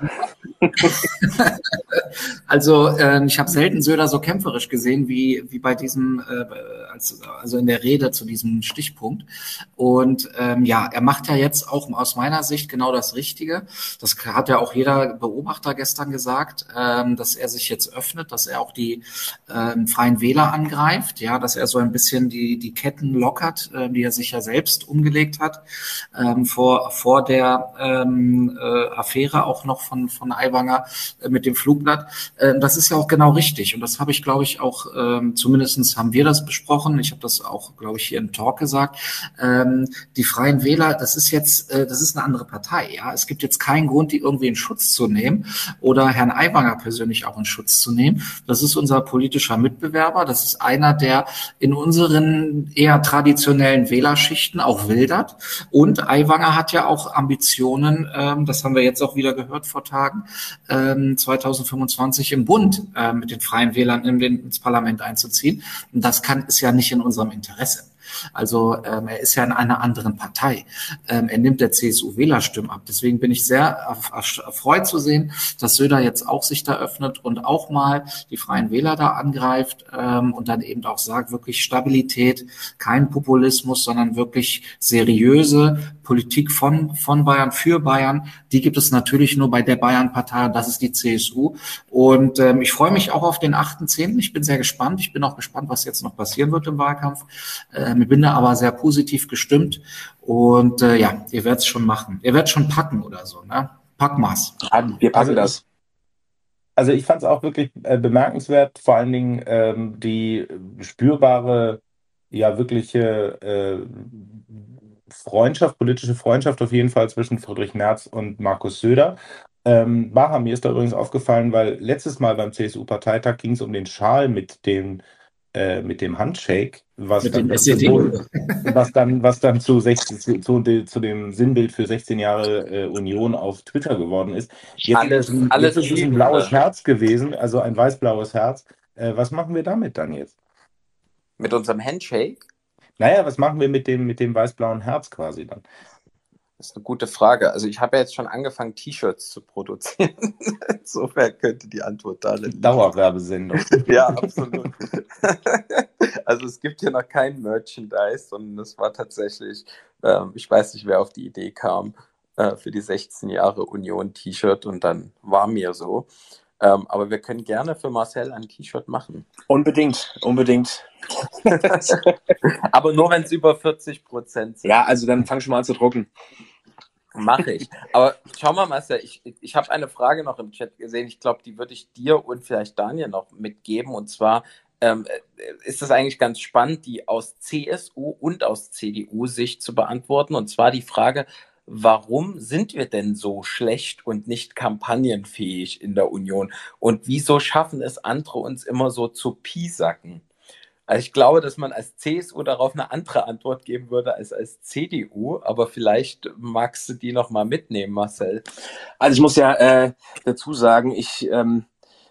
Also äh, ich habe selten Söder so kämpferisch gesehen wie wie bei diesem äh, als, also in der Rede zu diesem Stichpunkt. Und ähm, ja, er macht ja jetzt auch aus meiner Sicht genau das Richtige. Das hat ja auch jeder Beobachter gestern gesagt, ähm, dass er sich jetzt öffnet, dass er auch die ähm, Freien Wähler angreift, ja, dass er so ein bisschen die die Ketten lockert, äh, die er sich ja selbst umgelegt hat ähm, vor vor der ähm, äh, Affäre auch noch von von Aiwanger äh, mit dem Flugblatt. Äh, das ist ja auch genau richtig und das habe ich, glaube ich, auch ähm, zumindestens haben wir das besprochen. Ich habe das auch, glaube ich, hier im Talk gesagt. Ähm, die Freien Wähler, das ist jetzt, äh, das ist eine andere Partei. Ja, es gibt jetzt keinen Grund, die irgendwie in Schutz zu nehmen oder Herrn Aiwanger persönlich auch in Schutz zu nehmen. Das ist unser politischer Mitbewerber. Das ist einer, der in unseren eher traditionellen Wählerschichten auch wildert. Und Aiwanger hat ja auch Ambitionen. Ähm, das haben wir jetzt auch wieder gehört vor Tagen. Ähm, zweitausendfünfundzwanzig im Bund äh, mit den Freien Wählern in den, ins Parlament einzuziehen. Und das kann ist ja nicht in unserem Interesse. Also ähm, er ist ja in einer anderen Partei. Ähm, er nimmt der C S U Wählerstimmen ab. Deswegen bin ich sehr erfreut zu sehen, dass Söder jetzt auch sich da öffnet und auch mal die Freien Wähler da angreift ähm, und dann eben auch sagt, wirklich Stabilität, kein Populismus, sondern wirklich seriöse Politik von, von Bayern für Bayern. Die gibt es natürlich nur bei der Bayern-Partei, das ist die C S U. Und ähm, ich freue mich auch auf den achten zehnten Ich bin sehr gespannt. Ich bin auch gespannt, was jetzt noch passieren wird im Wahlkampf. Ähm, ich bin da aber sehr positiv gestimmt. Und äh, ja, ihr werdet es schon machen. Ihr werdet schon packen oder so, ne? Packmaß. Ja, wir packen Also das. Also ich fand es auch wirklich äh, bemerkenswert, vor allen Dingen ähm, die spürbare, ja wirkliche äh, Freundschaft, politische Freundschaft auf jeden Fall zwischen Friedrich Merz und Markus Söder. Ähm, Baha, mir ist da übrigens aufgefallen, weil letztes Mal beim C S U-Parteitag ging es um den Schal mit dem, äh, mit dem Handshake, was Mit dann dem dazu S E D. wurde, was dann, was dann zu, sechzehn, zu, zu, zu dem Sinnbild für sechzehn Jahre äh, Union auf Twitter geworden ist. Jetzt Alles, ist es ein, alles jetzt ist es ein Liebe. blaues Herz gewesen, also ein weiß-blaues Herz. Äh, was machen wir damit dann jetzt? Mit unserem Handshake? Naja, was machen wir mit dem, mit dem weiß-blauen Herz quasi dann? Das ist eine gute Frage. Also ich habe ja jetzt schon angefangen, T-Shirts zu produzieren. Insofern könnte die Antwort darin liegen. Dauerwerbesendung. Ja, absolut. Also es gibt hier noch kein Merchandise, sondern es war tatsächlich, ähm, ich weiß nicht, wer auf die Idee kam, äh, für die sechzehn Jahre Union T-Shirt, und dann war mir so. Ähm, aber wir können gerne für Marcel ein T-Shirt machen. Unbedingt, unbedingt. Aber nur, wenn es über vierzig Prozent sind. Ja, also dann fang schon mal an zu drucken. Mache ich. Aber schau mal, Marcel, ich, ich habe eine Frage noch im Chat gesehen. Ich glaube, die würde ich dir und vielleicht Daniel noch mitgeben. Und zwar ähm, ist das eigentlich ganz spannend, die aus C S U und aus C D U-Sicht zu beantworten. Und zwar die Frage, warum sind wir denn so schlecht und nicht kampagnenfähig in der Union? Und wieso schaffen es andere, uns immer so zu piesacken? Also ich glaube, dass man als C S U darauf eine andere Antwort geben würde als als C D U, aber vielleicht magst du die noch mal mitnehmen, Marcel. Also ich muss ja äh, dazu sagen, ich ähm,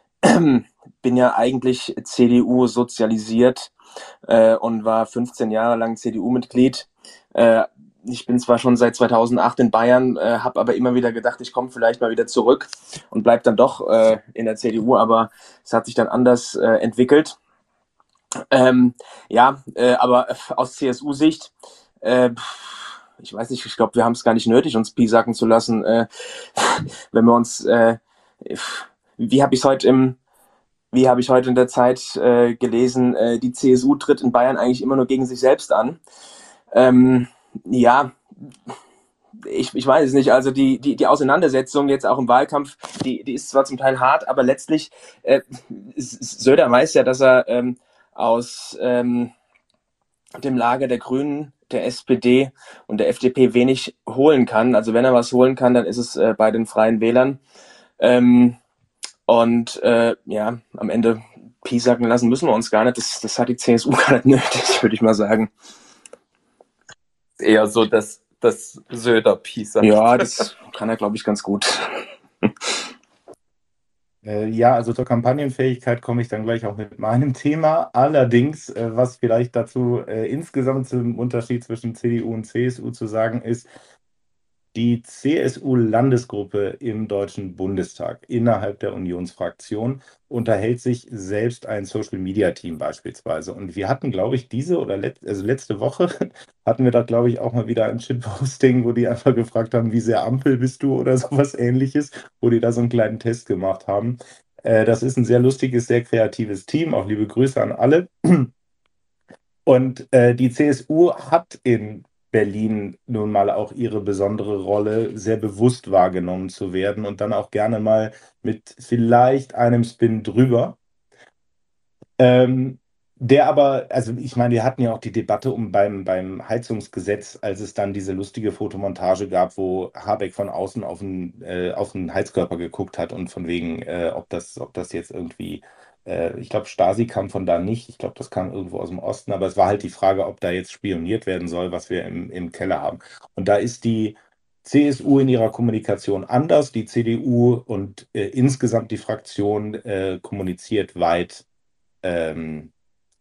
bin ja eigentlich C D U sozialisiert äh, und war fünfzehn Jahre lang C D U-Mitglied. Äh, ich bin zwar schon seit zweitausendacht in Bayern, äh, habe aber immer wieder gedacht, ich komme vielleicht mal wieder zurück und bleib dann doch äh, in der C D U, aber es hat sich dann anders äh, entwickelt. Ähm, ja, äh, aber aus C S U-Sicht, äh, ich weiß nicht, ich glaube, wir haben es gar nicht nötig, uns piesacken zu lassen, äh, wenn wir uns, äh, wie habe ich es heute im, wie habe ich heute in der Zeit äh, gelesen, äh, die C S U tritt in Bayern eigentlich immer nur gegen sich selbst an. Ähm, ja, ich, ich weiß es nicht, also die, die, die Auseinandersetzung jetzt auch im Wahlkampf, die, die ist zwar zum Teil hart, aber letztlich, äh, Söder weiß ja, dass er ähm, aus ähm, dem Lager der Grünen, der S P D und der F D P wenig holen kann. Also wenn er was holen kann, dann ist es äh, bei den Freien Wählern. Ähm, und äh, ja, am Ende piesacken lassen müssen wir uns gar nicht. Das, das hat die C S U gar nicht nötig, würde ich mal sagen. Eher so, dass das Söder piesackt. Ja, das kann er, glaube ich, ganz gut. Äh, ja, also zur Kampagnenfähigkeit komme ich dann gleich auch mit meinem Thema. Allerdings, äh, was vielleicht dazu äh, insgesamt zum Unterschied zwischen C D U und C S U zu sagen ist, die C S U-Landesgruppe im Deutschen Bundestag innerhalb der Unionsfraktion unterhält sich selbst ein Social-Media-Team beispielsweise. Und wir hatten, glaube ich, diese oder let also letzte Woche hatten wir da, glaube ich, auch mal wieder ein Shitposting, wo die einfach gefragt haben, wie sehr Ampel bist du oder sowas Ähnliches, wo die da so einen kleinen Test gemacht haben. Äh, das ist ein sehr lustiges, sehr kreatives Team. Auch liebe Grüße an alle. Und äh, die C S U hat in Berlin nun mal auch ihre besondere Rolle, sehr bewusst wahrgenommen zu werden und dann auch gerne mal mit vielleicht einem Spin drüber. Ähm, der aber, also ich meine, wir hatten ja auch die Debatte um beim, beim Heizungsgesetz, als es dann diese lustige Fotomontage gab, wo Habeck von außen auf den, äh, auf den Heizkörper geguckt hat und von wegen, äh, ob das, ob das jetzt irgendwie äh, ich glaube, Stasi kam von da nicht. Ich glaube, das kam irgendwo aus dem Osten. Aber es war halt die Frage, ob da jetzt spioniert werden soll, was wir im, im Keller haben. Und da ist die C S U in ihrer Kommunikation anders. Die C D U und äh, insgesamt die Fraktion äh, kommuniziert weit ähm,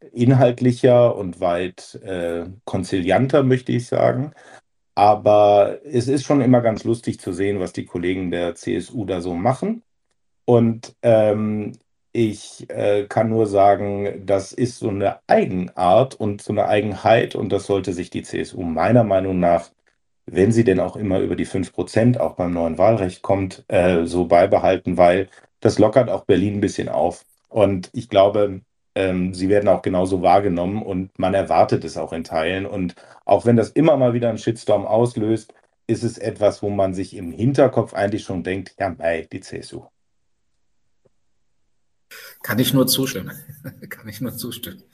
inhaltlicher und weit äh, konzilianter, möchte ich sagen. Aber es ist schon immer ganz lustig zu sehen, was die Kollegen der C S U da so machen. Und ähm, ich äh, kann nur sagen, das ist so eine Eigenart und so eine Eigenheit und das sollte sich die C S U meiner Meinung nach, wenn sie denn auch immer über die fünf Prozent auch beim neuen Wahlrecht kommt, äh, so beibehalten, weil das lockert auch Berlin ein bisschen auf. Und ich glaube, ähm, sie werden auch genauso wahrgenommen und man erwartet es auch in Teilen. Und auch wenn das immer mal wieder einen Shitstorm auslöst, ist es etwas, wo man sich im Hinterkopf eigentlich schon denkt, ja, mei, die C S U. Kann ich nur zustimmen. Kann ich nur zustimmen.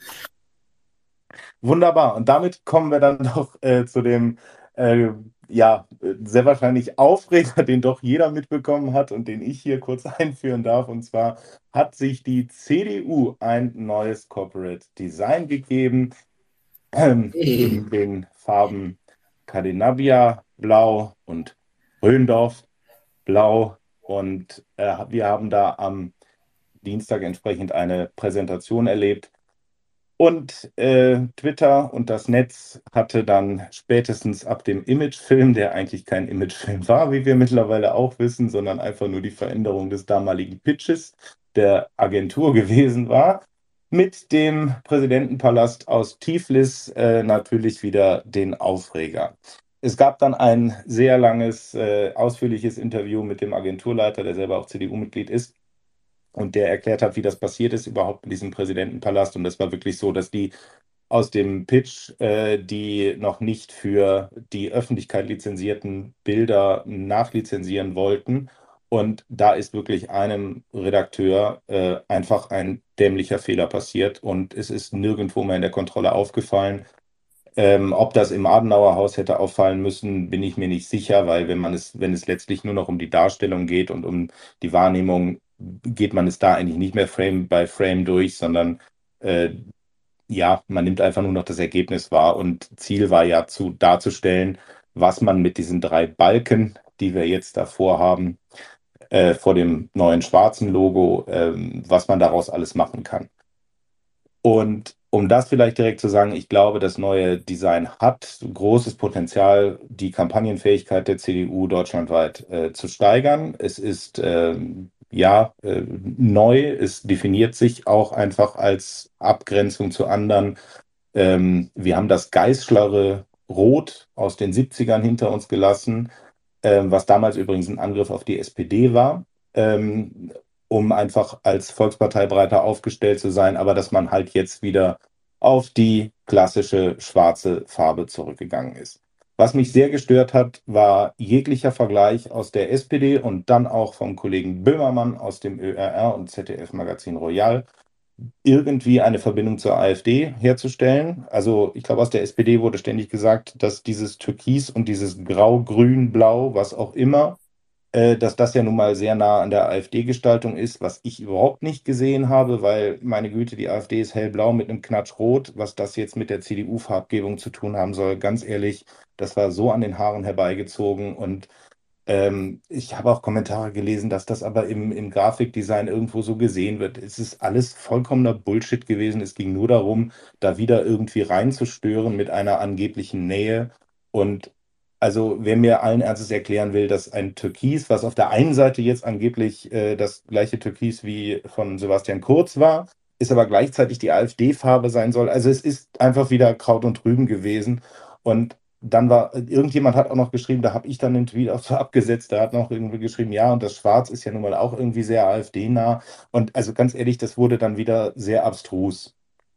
Wunderbar. Und damit kommen wir dann doch äh, zu dem, äh, ja, sehr wahrscheinlich Aufreger, den doch jeder mitbekommen hat und den ich hier kurz einführen darf. Und zwar hat sich die C D U ein neues Corporate Design gegeben, ähm, in den Farben Cadenabia Blau und Röndorf Blau. Und äh, wir haben da am Dienstag entsprechend eine Präsentation erlebt. Und äh, Twitter und das Netz hatte dann spätestens ab dem Imagefilm, der eigentlich kein Imagefilm war, wie wir mittlerweile auch wissen, sondern einfach nur die Veränderung des damaligen Pitches der Agentur gewesen war, mit dem Präsidentenpalast aus Tiflis äh, natürlich wieder den Aufreger. Es gab dann ein sehr langes, äh, ausführliches Interview mit dem Agenturleiter, der selber auch C D U-Mitglied ist, und der erklärt hat, wie das passiert ist überhaupt in diesem Präsidentenpalast. Und das war wirklich so, dass die aus dem Pitch äh, die noch nicht für die Öffentlichkeit lizenzierten Bilder nachlizenzieren wollten. Und da ist wirklich einem Redakteur äh, einfach ein dämlicher Fehler passiert und es ist nirgendwo mehr in der Kontrolle aufgefallen. Ähm, ob das im Adenauer Haus hätte auffallen müssen, bin ich mir nicht sicher, weil wenn man es, wenn es letztlich nur noch um die Darstellung geht und um die Wahrnehmung, geht man es da eigentlich nicht mehr Frame by Frame durch, sondern äh, ja, man nimmt einfach nur noch das Ergebnis wahr. Und Ziel war ja zu darzustellen, was man mit diesen drei Balken, die wir jetzt davor haben, äh, vor dem neuen schwarzen Logo, ähm, was man daraus alles machen kann. Und um das vielleicht direkt zu sagen, ich glaube, das neue Design hat großes Potenzial, die Kampagnenfähigkeit der C D U deutschlandweit äh, zu steigern. Es ist ähm, ja äh, neu, es definiert sich auch einfach als Abgrenzung zu anderen. Ähm, wir haben das geißlere Rot aus den siebzigern hinter uns gelassen, ähm, was damals übrigens ein Angriff auf die S P D war. Ähm, um einfach als Volkspartei breiter aufgestellt zu sein, aber dass man halt jetzt wieder auf die klassische schwarze Farbe zurückgegangen ist. Was mich sehr gestört hat, war jeglicher Vergleich aus der S P D und dann auch vom Kollegen Böhmermann aus dem Ö R R und Z D F-Magazin Royal irgendwie eine Verbindung zur AfD herzustellen. Also ich glaube, aus der S P D wurde ständig gesagt, dass dieses Türkis und dieses Grau, Grün, Blau, was auch immer, äh, dass das ja nun mal sehr nah an der AfD-Gestaltung ist, was ich überhaupt nicht gesehen habe, weil, meine Güte, die AfD ist hellblau mit einem Knatsch rot. Was das jetzt mit der C D U-Farbgebung zu tun haben soll, ganz ehrlich, das war so an den Haaren herbeigezogen. Und ähm, ich habe auch Kommentare gelesen, dass das aber im, im Grafikdesign irgendwo so gesehen wird. Es ist alles vollkommener Bullshit gewesen. Es ging nur darum, da wieder irgendwie reinzustören mit einer angeblichen Nähe. Und also, wer mir allen Ernstes erklären will, dass ein Türkis, was auf der einen Seite jetzt angeblich äh, das gleiche Türkis wie von Sebastian Kurz war, ist aber gleichzeitig die AfD-Farbe sein soll. Also es ist einfach wieder Kraut und Rüben gewesen. Und dann war, irgendjemand hat auch noch geschrieben, da habe ich dann den Tweet auch so abgesetzt, da hat noch irgendwie geschrieben, ja, und das Schwarz ist ja nun mal auch irgendwie sehr AfD-nah. Und also ganz ehrlich, das wurde dann wieder sehr abstrus.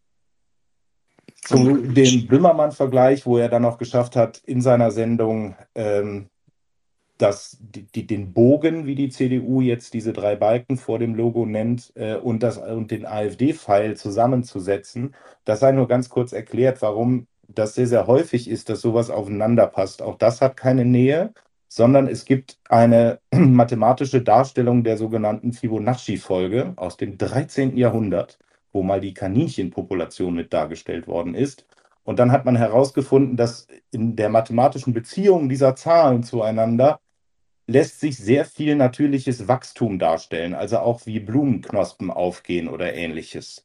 Zu dem Böhmermann-Vergleich, wo er dann noch geschafft hat, in seiner Sendung ähm, das, die, die, den Bogen, wie die C D U jetzt diese drei Balken vor dem Logo nennt, äh, und, das, und den AfD-Pfeil zusammenzusetzen. Das sei nur ganz kurz erklärt, warum das sehr, sehr häufig ist, dass sowas aufeinander passt. Auch das hat keine Nähe, sondern es gibt eine mathematische Darstellung der sogenannten Fibonacci-Folge aus dem dreizehnten Jahrhundert, wo mal die Kaninchenpopulation mit dargestellt worden ist. Und dann hat man herausgefunden, dass in der mathematischen Beziehung dieser Zahlen zueinander lässt sich sehr viel natürliches Wachstum darstellen, also auch wie Blumenknospen aufgehen oder ähnliches.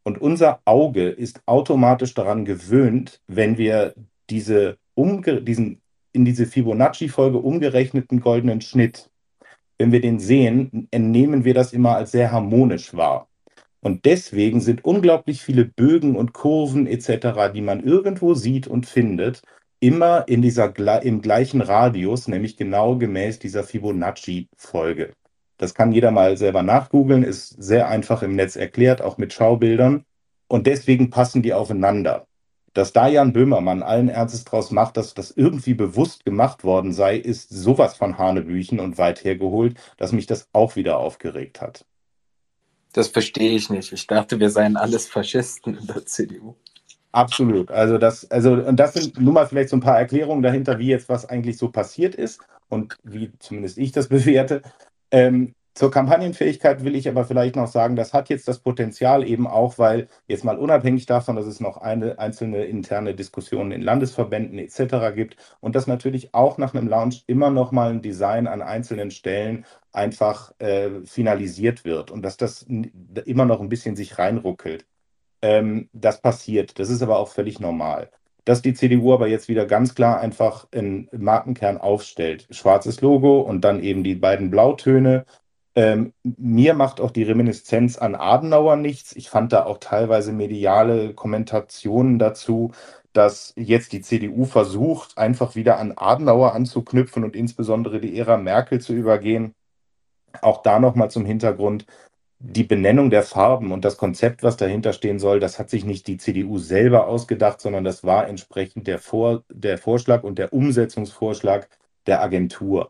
Und unser Auge ist automatisch daran gewöhnt, wenn wir diese umge diesen in diese Fibonacci-Folge umgerechneten goldenen Schnitt, wenn wir den sehen, entnehmen wir das immer als sehr harmonisch wahr. Und deswegen sind unglaublich viele Bögen und Kurven et cetera, die man irgendwo sieht und findet, immer in dieser, im gleichen Radius, nämlich genau gemäß dieser Fibonacci-Folge. Das kann jeder mal selber nachgoogeln, ist sehr einfach im Netz erklärt, auch mit Schaubildern. Und deswegen passen die aufeinander. Dass da Jan Böhmermann allen Ernstes draus macht, dass das irgendwie bewusst gemacht worden sei, ist sowas von Hanebüchen und weit hergeholt, dass mich das auch wieder aufgeregt hat. Das verstehe ich nicht. Ich dachte, wir seien alles Faschisten in der C D U. Absolut. Also das, also, und das sind nur mal vielleicht so ein paar Erklärungen dahinter, wie jetzt was eigentlich so passiert ist und wie zumindest ich das bewerte. Ähm, zur Kampagnenfähigkeit will ich aber vielleicht noch sagen, das hat jetzt das Potenzial eben auch, weil jetzt mal unabhängig davon, dass es noch eine einzelne interne Diskussionen in Landesverbänden et cetera gibt und dass natürlich auch nach einem Launch immer noch mal ein Design an einzelnen Stellen einfach äh, finalisiert wird und dass das immer noch ein bisschen sich reinruckelt. Ähm, das passiert. Das ist aber auch völlig normal. Dass die C D U aber jetzt wieder ganz klar einfach einen Markenkern aufstellt. Schwarzes Logo und dann eben die beiden Blautöne. Ähm, mir macht auch die Reminiszenz an Adenauer nichts. Ich fand da auch teilweise mediale Kommentationen dazu, dass jetzt die C D U versucht, einfach wieder an Adenauer anzuknüpfen und insbesondere die Ära Merkel zu übergehen. Auch da nochmal zum Hintergrund. Die Benennung der Farben und das Konzept, was dahinter stehen soll, das hat sich nicht die C D U selber ausgedacht, sondern das war entsprechend der, Vor der Vorschlag und der Umsetzungsvorschlag der Agentur.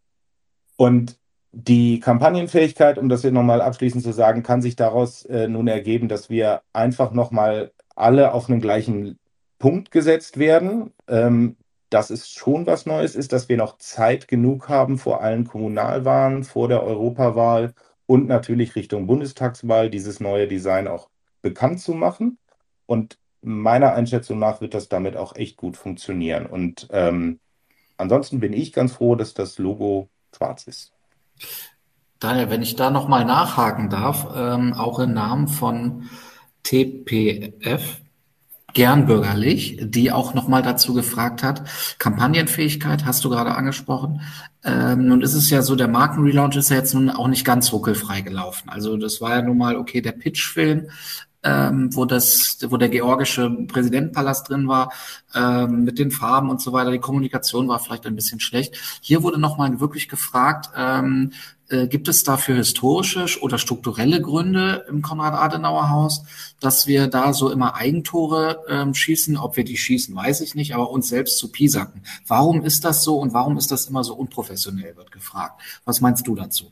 Und die Kampagnenfähigkeit, um das hier nochmal abschließend zu sagen, kann sich daraus äh, nun ergeben, dass wir einfach nochmal alle auf einen gleichen Punkt gesetzt werden. Ähm, dass es schon was Neues ist, dass wir noch Zeit genug haben vor allen Kommunalwahlen, vor der Europawahl und natürlich Richtung Bundestagswahl dieses neue Design auch bekannt zu machen. Und meiner Einschätzung nach wird das damit auch echt gut funktionieren. Und ähm, ansonsten bin ich ganz froh, dass das Logo schwarz ist. Daniel, wenn ich da nochmal nachhaken darf, ähm, auch im Namen von T P F, gern bürgerlich, die auch nochmal dazu gefragt hat, Kampagnenfähigkeit hast du gerade angesprochen. Ähm, nun ist es ja so, der Markenrelaunch ist ja jetzt nun auch nicht ganz ruckelfrei gelaufen. Also das war ja nun mal, okay, der Pitchfilm, ähm, wo das, wo der georgische Präsidentenpalast drin war, ähm, mit den Farben und so weiter. Die Kommunikation war vielleicht ein bisschen schlecht. Hier wurde nochmal wirklich gefragt, ähm, äh, gibt es dafür historische oder strukturelle Gründe im Konrad-Adenauer-Haus, dass wir da so immer Eigentore ähm, schießen? Ob wir die schießen, weiß ich nicht, aber uns selbst zu piesacken. Warum ist das so und warum ist das immer so unprofessionell, wird gefragt. Was meinst du dazu?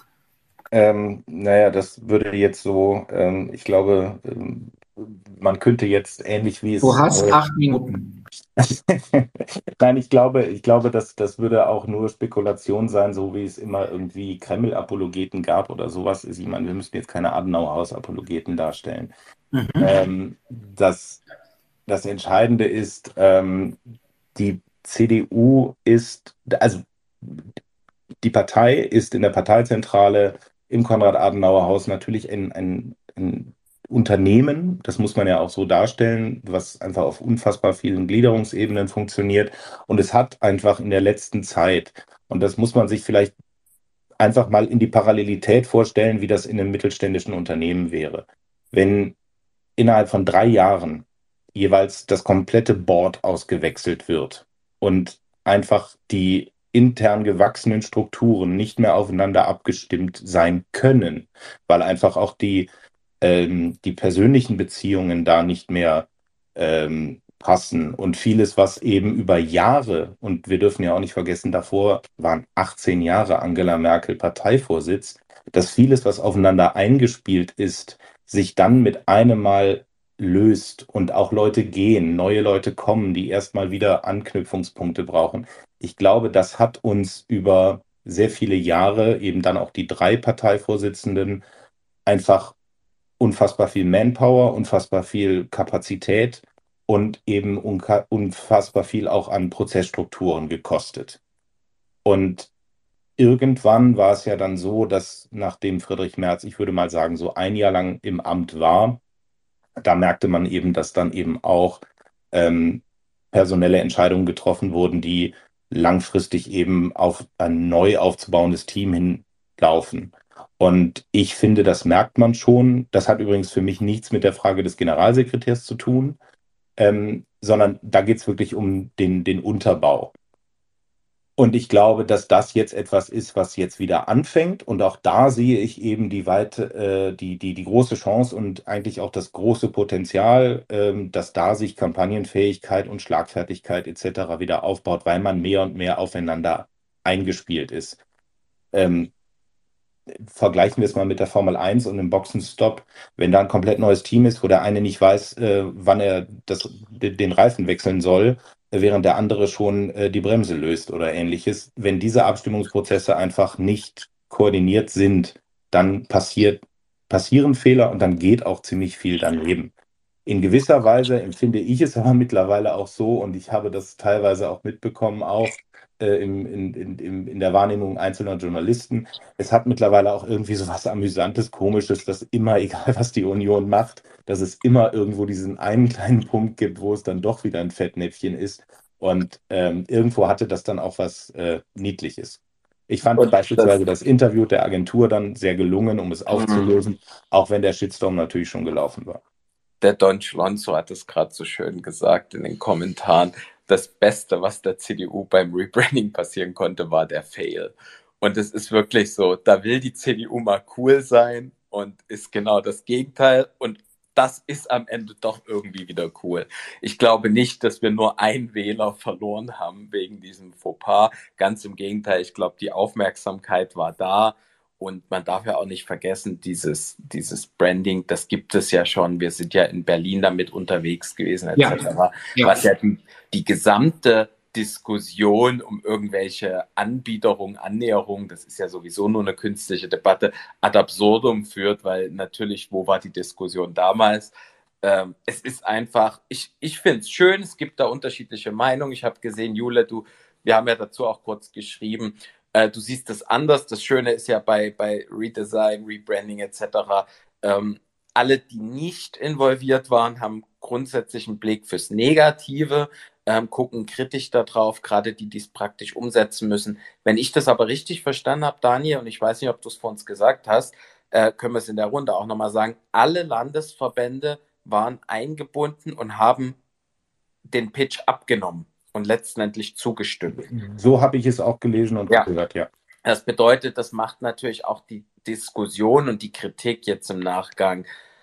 Ähm, naja, das würde jetzt so, ähm, ich glaube, ähm, man könnte jetzt ähnlich wie es. Du hast äh, acht Minuten. Nein, ich glaube, ich glaube, dass das würde auch nur Spekulation sein, so wie es immer irgendwie Kreml-Apologeten gab oder sowas. Ich meine, wir müssen jetzt keine Adenauer-Haus-Apologeten darstellen. Mhm. Ähm, das, das Entscheidende ist, ähm, die C D U ist, also die Partei ist in der Parteizentrale im Konrad-Adenauer-Haus natürlich ein, ein, ein Unternehmen, das muss man ja auch so darstellen, was einfach auf unfassbar vielen Gliederungsebenen funktioniert. Und es hat einfach in der letzten Zeit, und das muss man sich vielleicht einfach mal in die Parallelität vorstellen, wie das in einem mittelständischen Unternehmen wäre. Wenn innerhalb von drei Jahren jeweils das komplette Board ausgewechselt wird und einfach die intern gewachsenen Strukturen nicht mehr aufeinander abgestimmt sein können, weil einfach auch die, ähm, die persönlichen Beziehungen da nicht mehr ähm, passen und vieles, was eben über Jahre, und wir dürfen ja auch nicht vergessen, davor waren achtzehn Jahre Angela Merkel Parteivorsitz, dass vieles, was aufeinander eingespielt ist, sich dann mit einem Mal löst und auch Leute gehen, neue Leute kommen, die erstmal wieder Anknüpfungspunkte brauchen. Ich glaube, das hat uns über sehr viele Jahre, eben dann auch die drei Parteivorsitzenden, einfach unfassbar viel Manpower, unfassbar viel Kapazität und eben unka- unfassbar viel auch an Prozessstrukturen gekostet. Und irgendwann war es ja dann so, dass nachdem Friedrich Merz, ich würde mal sagen, so ein Jahr lang im Amt war, da merkte man eben, dass dann eben auch ähm, personelle Entscheidungen getroffen wurden, die langfristig eben auf ein neu aufzubauendes Team hinlaufen. Und ich finde, das merkt man schon. Das hat übrigens für mich nichts mit der Frage des Generalsekretärs zu tun, ähm, sondern da geht es wirklich um den, den Unterbau. Und ich glaube, dass das jetzt etwas ist, was jetzt wieder anfängt. Und auch da sehe ich eben die weite, äh, die, die, die große Chance und eigentlich auch das große Potenzial, ähm, dass da sich Kampagnenfähigkeit und Schlagfertigkeit et cetera wieder aufbaut, weil man mehr und mehr aufeinander eingespielt ist. Ähm, vergleichen wir es mal mit der Formel eins und dem Boxenstopp. Wenn da ein komplett neues Team ist, wo der eine nicht weiß, äh, wann er das, den Reifen wechseln soll, während der andere schon äh, die Bremse löst oder ähnliches. Wenn diese Abstimmungsprozesse einfach nicht koordiniert sind, dann passiert, passieren Fehler und dann geht auch ziemlich viel daneben. In gewisser Weise empfinde ich es aber mittlerweile auch so, und ich habe das teilweise auch mitbekommen, auch äh, im, in, in, in, in der Wahrnehmung einzelner Journalisten. Es hat mittlerweile auch irgendwie so was Amüsantes, Komisches, dass immer, egal was die Union macht, dass es immer irgendwo diesen einen kleinen Punkt gibt, wo es dann doch wieder ein Fettnäpfchen ist. Und ähm, irgendwo hatte das dann auch was äh, Niedliches. Ich fand Und beispielsweise das, das Interview der Agentur dann sehr gelungen, um es Mhm. aufzulösen, auch wenn der Shitstorm natürlich schon gelaufen war. der Don Schlonzo hat es gerade so schön gesagt in den Kommentaren. Das Beste, was der C D U beim Rebranding passieren konnte, war der Fail. Und es ist wirklich so, da will die C D U mal cool sein und ist genau das Gegenteil. Und das ist am Ende doch irgendwie wieder cool. Ich glaube nicht, dass wir nur einen Wähler verloren haben wegen diesem Fauxpas. Ganz im Gegenteil, ich glaube, die Aufmerksamkeit war da. Und man darf ja auch nicht vergessen, dieses, dieses Branding, das gibt es ja schon. Wir sind ja in Berlin damit unterwegs gewesen, et cetera. Ja. Was ja die, die gesamte Diskussion um irgendwelche Anbiederung, Annäherung, das ist ja sowieso nur eine künstliche Debatte, ad absurdum führt, weil natürlich, wo war die Diskussion damals? Ähm, es ist einfach, ich, ich finde es schön, es gibt da unterschiedliche Meinungen. Ich habe gesehen, Jule, du, wir haben ja dazu auch kurz geschrieben, äh, du siehst das anders. Das Schöne ist ja bei, bei Redesign, Rebranding et cetera. Ähm, alle, die nicht involviert waren, haben grundsätzlich einen Blick fürs Negative, ähm, gucken kritisch darauf, gerade die, die es praktisch umsetzen müssen. Wenn ich das aber richtig verstanden habe, Daniel, und ich weiß nicht, ob du es vor uns gesagt hast, äh, können wir es in der Runde auch nochmal sagen, alle Landesverbände waren eingebunden und haben den Pitch abgenommen und letztendlich zugestimmt. So habe ich es auch gelesen und Ja. gehört, ja. Das bedeutet, das macht natürlich auch die Diskussion und die Kritik jetzt im Nachgang,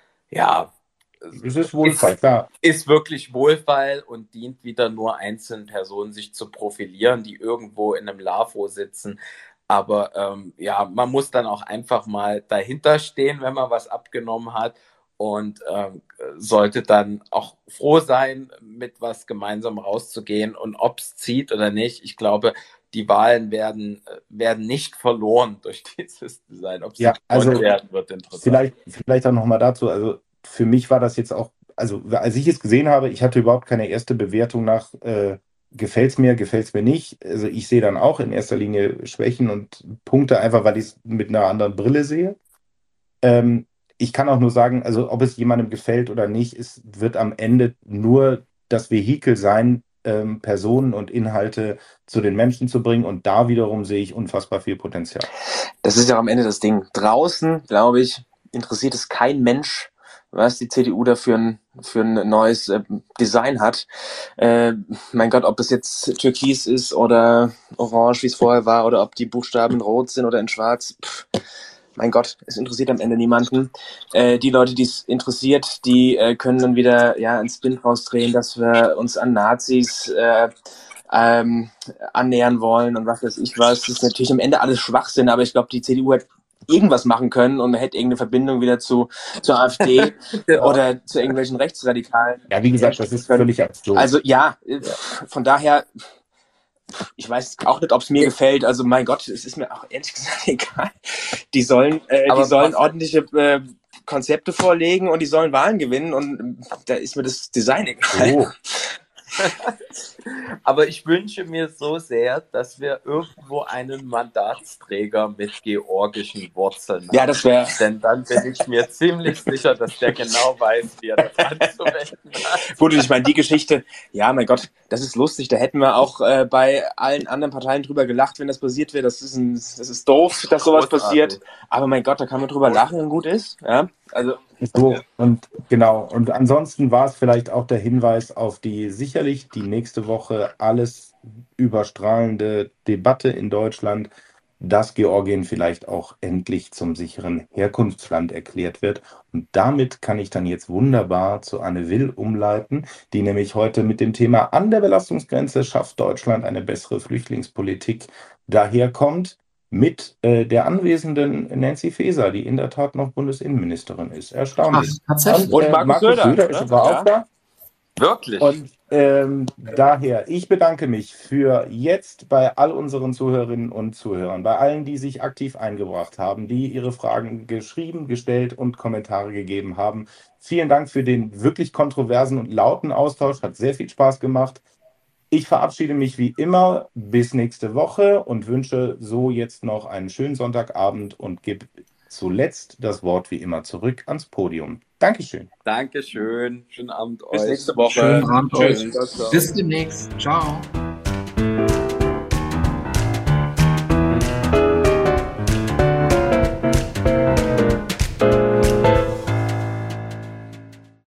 ja, Es ist Wohlfall, klar. ist wirklich Wohlfall und dient wieder nur einzelnen Personen, sich zu profilieren, die irgendwo in einem LAFO sitzen. Aber ähm, ja, man muss dann auch einfach mal dahinter stehen, wenn man was abgenommen hat, und ähm, sollte dann auch froh sein, mit was gemeinsam rauszugehen, und ob es zieht oder nicht. Ich glaube, die Wahlen werden, werden nicht verloren durch dieses Design. Ob sie Ja, also gewonnen werden, wird interessant. Vielleicht, vielleicht auch nochmal dazu. Also für mich war das jetzt auch, also als ich es gesehen habe, ich hatte überhaupt keine erste Bewertung nach, äh, gefällt es mir, gefällt es mir nicht. Also ich sehe dann auch in erster Linie Schwächen und Punkte, einfach weil ich es mit einer anderen Brille sehe. Ähm, ich kann auch nur sagen, also ob es jemandem gefällt oder nicht, es wird am Ende nur das Vehikel sein, ähm, Personen und Inhalte zu den Menschen zu bringen. Und da wiederum sehe ich unfassbar viel Potenzial. Das ist ja am Ende das Ding. Draußen, glaube ich, interessiert es kein Mensch, was die C D U da für ein, für ein neues äh, Design hat. Äh, mein Gott, ob es jetzt türkis ist oder orange, wie es vorher war, oder ob die Buchstaben rot sind oder in schwarz. Pff, mein Gott, es interessiert am Ende niemanden. Äh, die Leute, die es interessiert, die äh, können dann wieder ja einen Spin rausdrehen, dass wir uns an Nazis äh, ähm, annähern wollen und was weiß ich was. Das ist natürlich am Ende alles Schwachsinn, aber ich glaube, die C D U hat irgendwas machen können und hätte irgendeine Verbindung wieder zu zur AfD Genau. oder zu irgendwelchen Rechtsradikalen. Ja, wie gesagt, das ist können. völlig absurd. Also ja, äh, von daher, ich weiß auch nicht, ob es mir gefällt. Also mein Gott, es ist mir auch ehrlich gesagt egal. Die sollen, äh, Aber die sollen was- ordentliche äh, Konzepte vorlegen und die sollen Wahlen gewinnen und äh, da ist mir das Design egal. Oh. Aber ich wünsche mir so sehr, dass wir irgendwo einen Mandatsträger mit georgischen Wurzeln haben. Ja, das wäre. Denn dann bin ich mir ziemlich sicher, dass der genau weiß, wie er das anzuwenden hat. Gut, ich meine, die Geschichte, ja, mein Gott, das ist lustig. Da hätten wir auch äh, bei allen anderen Parteien drüber gelacht, wenn das passiert wäre. Das ist, ein, das ist doof, dass sowas Großartig. passiert. Aber mein Gott, da kann man drüber lachen und gut ist. Ja, also. So, und genau. Und ansonsten war es vielleicht auch der Hinweis auf die sicherlich die nächste Woche alles überstrahlende Debatte in Deutschland, dass Georgien vielleicht auch endlich zum sicheren Herkunftsland erklärt wird. Und damit kann ich dann jetzt wunderbar zu Anne Will umleiten, die nämlich heute mit dem Thema an der Belastungsgrenze schafft Deutschland eine bessere Flüchtlingspolitik daherkommt. Mit äh, der anwesenden Nancy Faeser, die in der Tat noch Bundesinnenministerin ist. Erstaunlich. Ach, tatsächlich. Und, äh, Und Markus Markus Söder, Söder ne? ist war Ja. auch da. Wirklich? Und ähm, daher, ich bedanke mich für jetzt bei all unseren Zuhörerinnen und Zuhörern, bei allen, die sich aktiv eingebracht haben, die ihre Fragen geschrieben, gestellt und Kommentare gegeben haben. Vielen Dank für den wirklich kontroversen und lauten Austausch. Hat sehr viel Spaß gemacht. Ich verabschiede mich wie immer bis nächste Woche und wünsche so jetzt noch einen schönen Sonntagabend und gebe zuletzt das Wort wie immer zurück ans Podium. Dankeschön. Dankeschön. Schönen Abend Bis euch. nächste Woche. Schönen Abend Tschüss. euch. Bis demnächst. Ciao.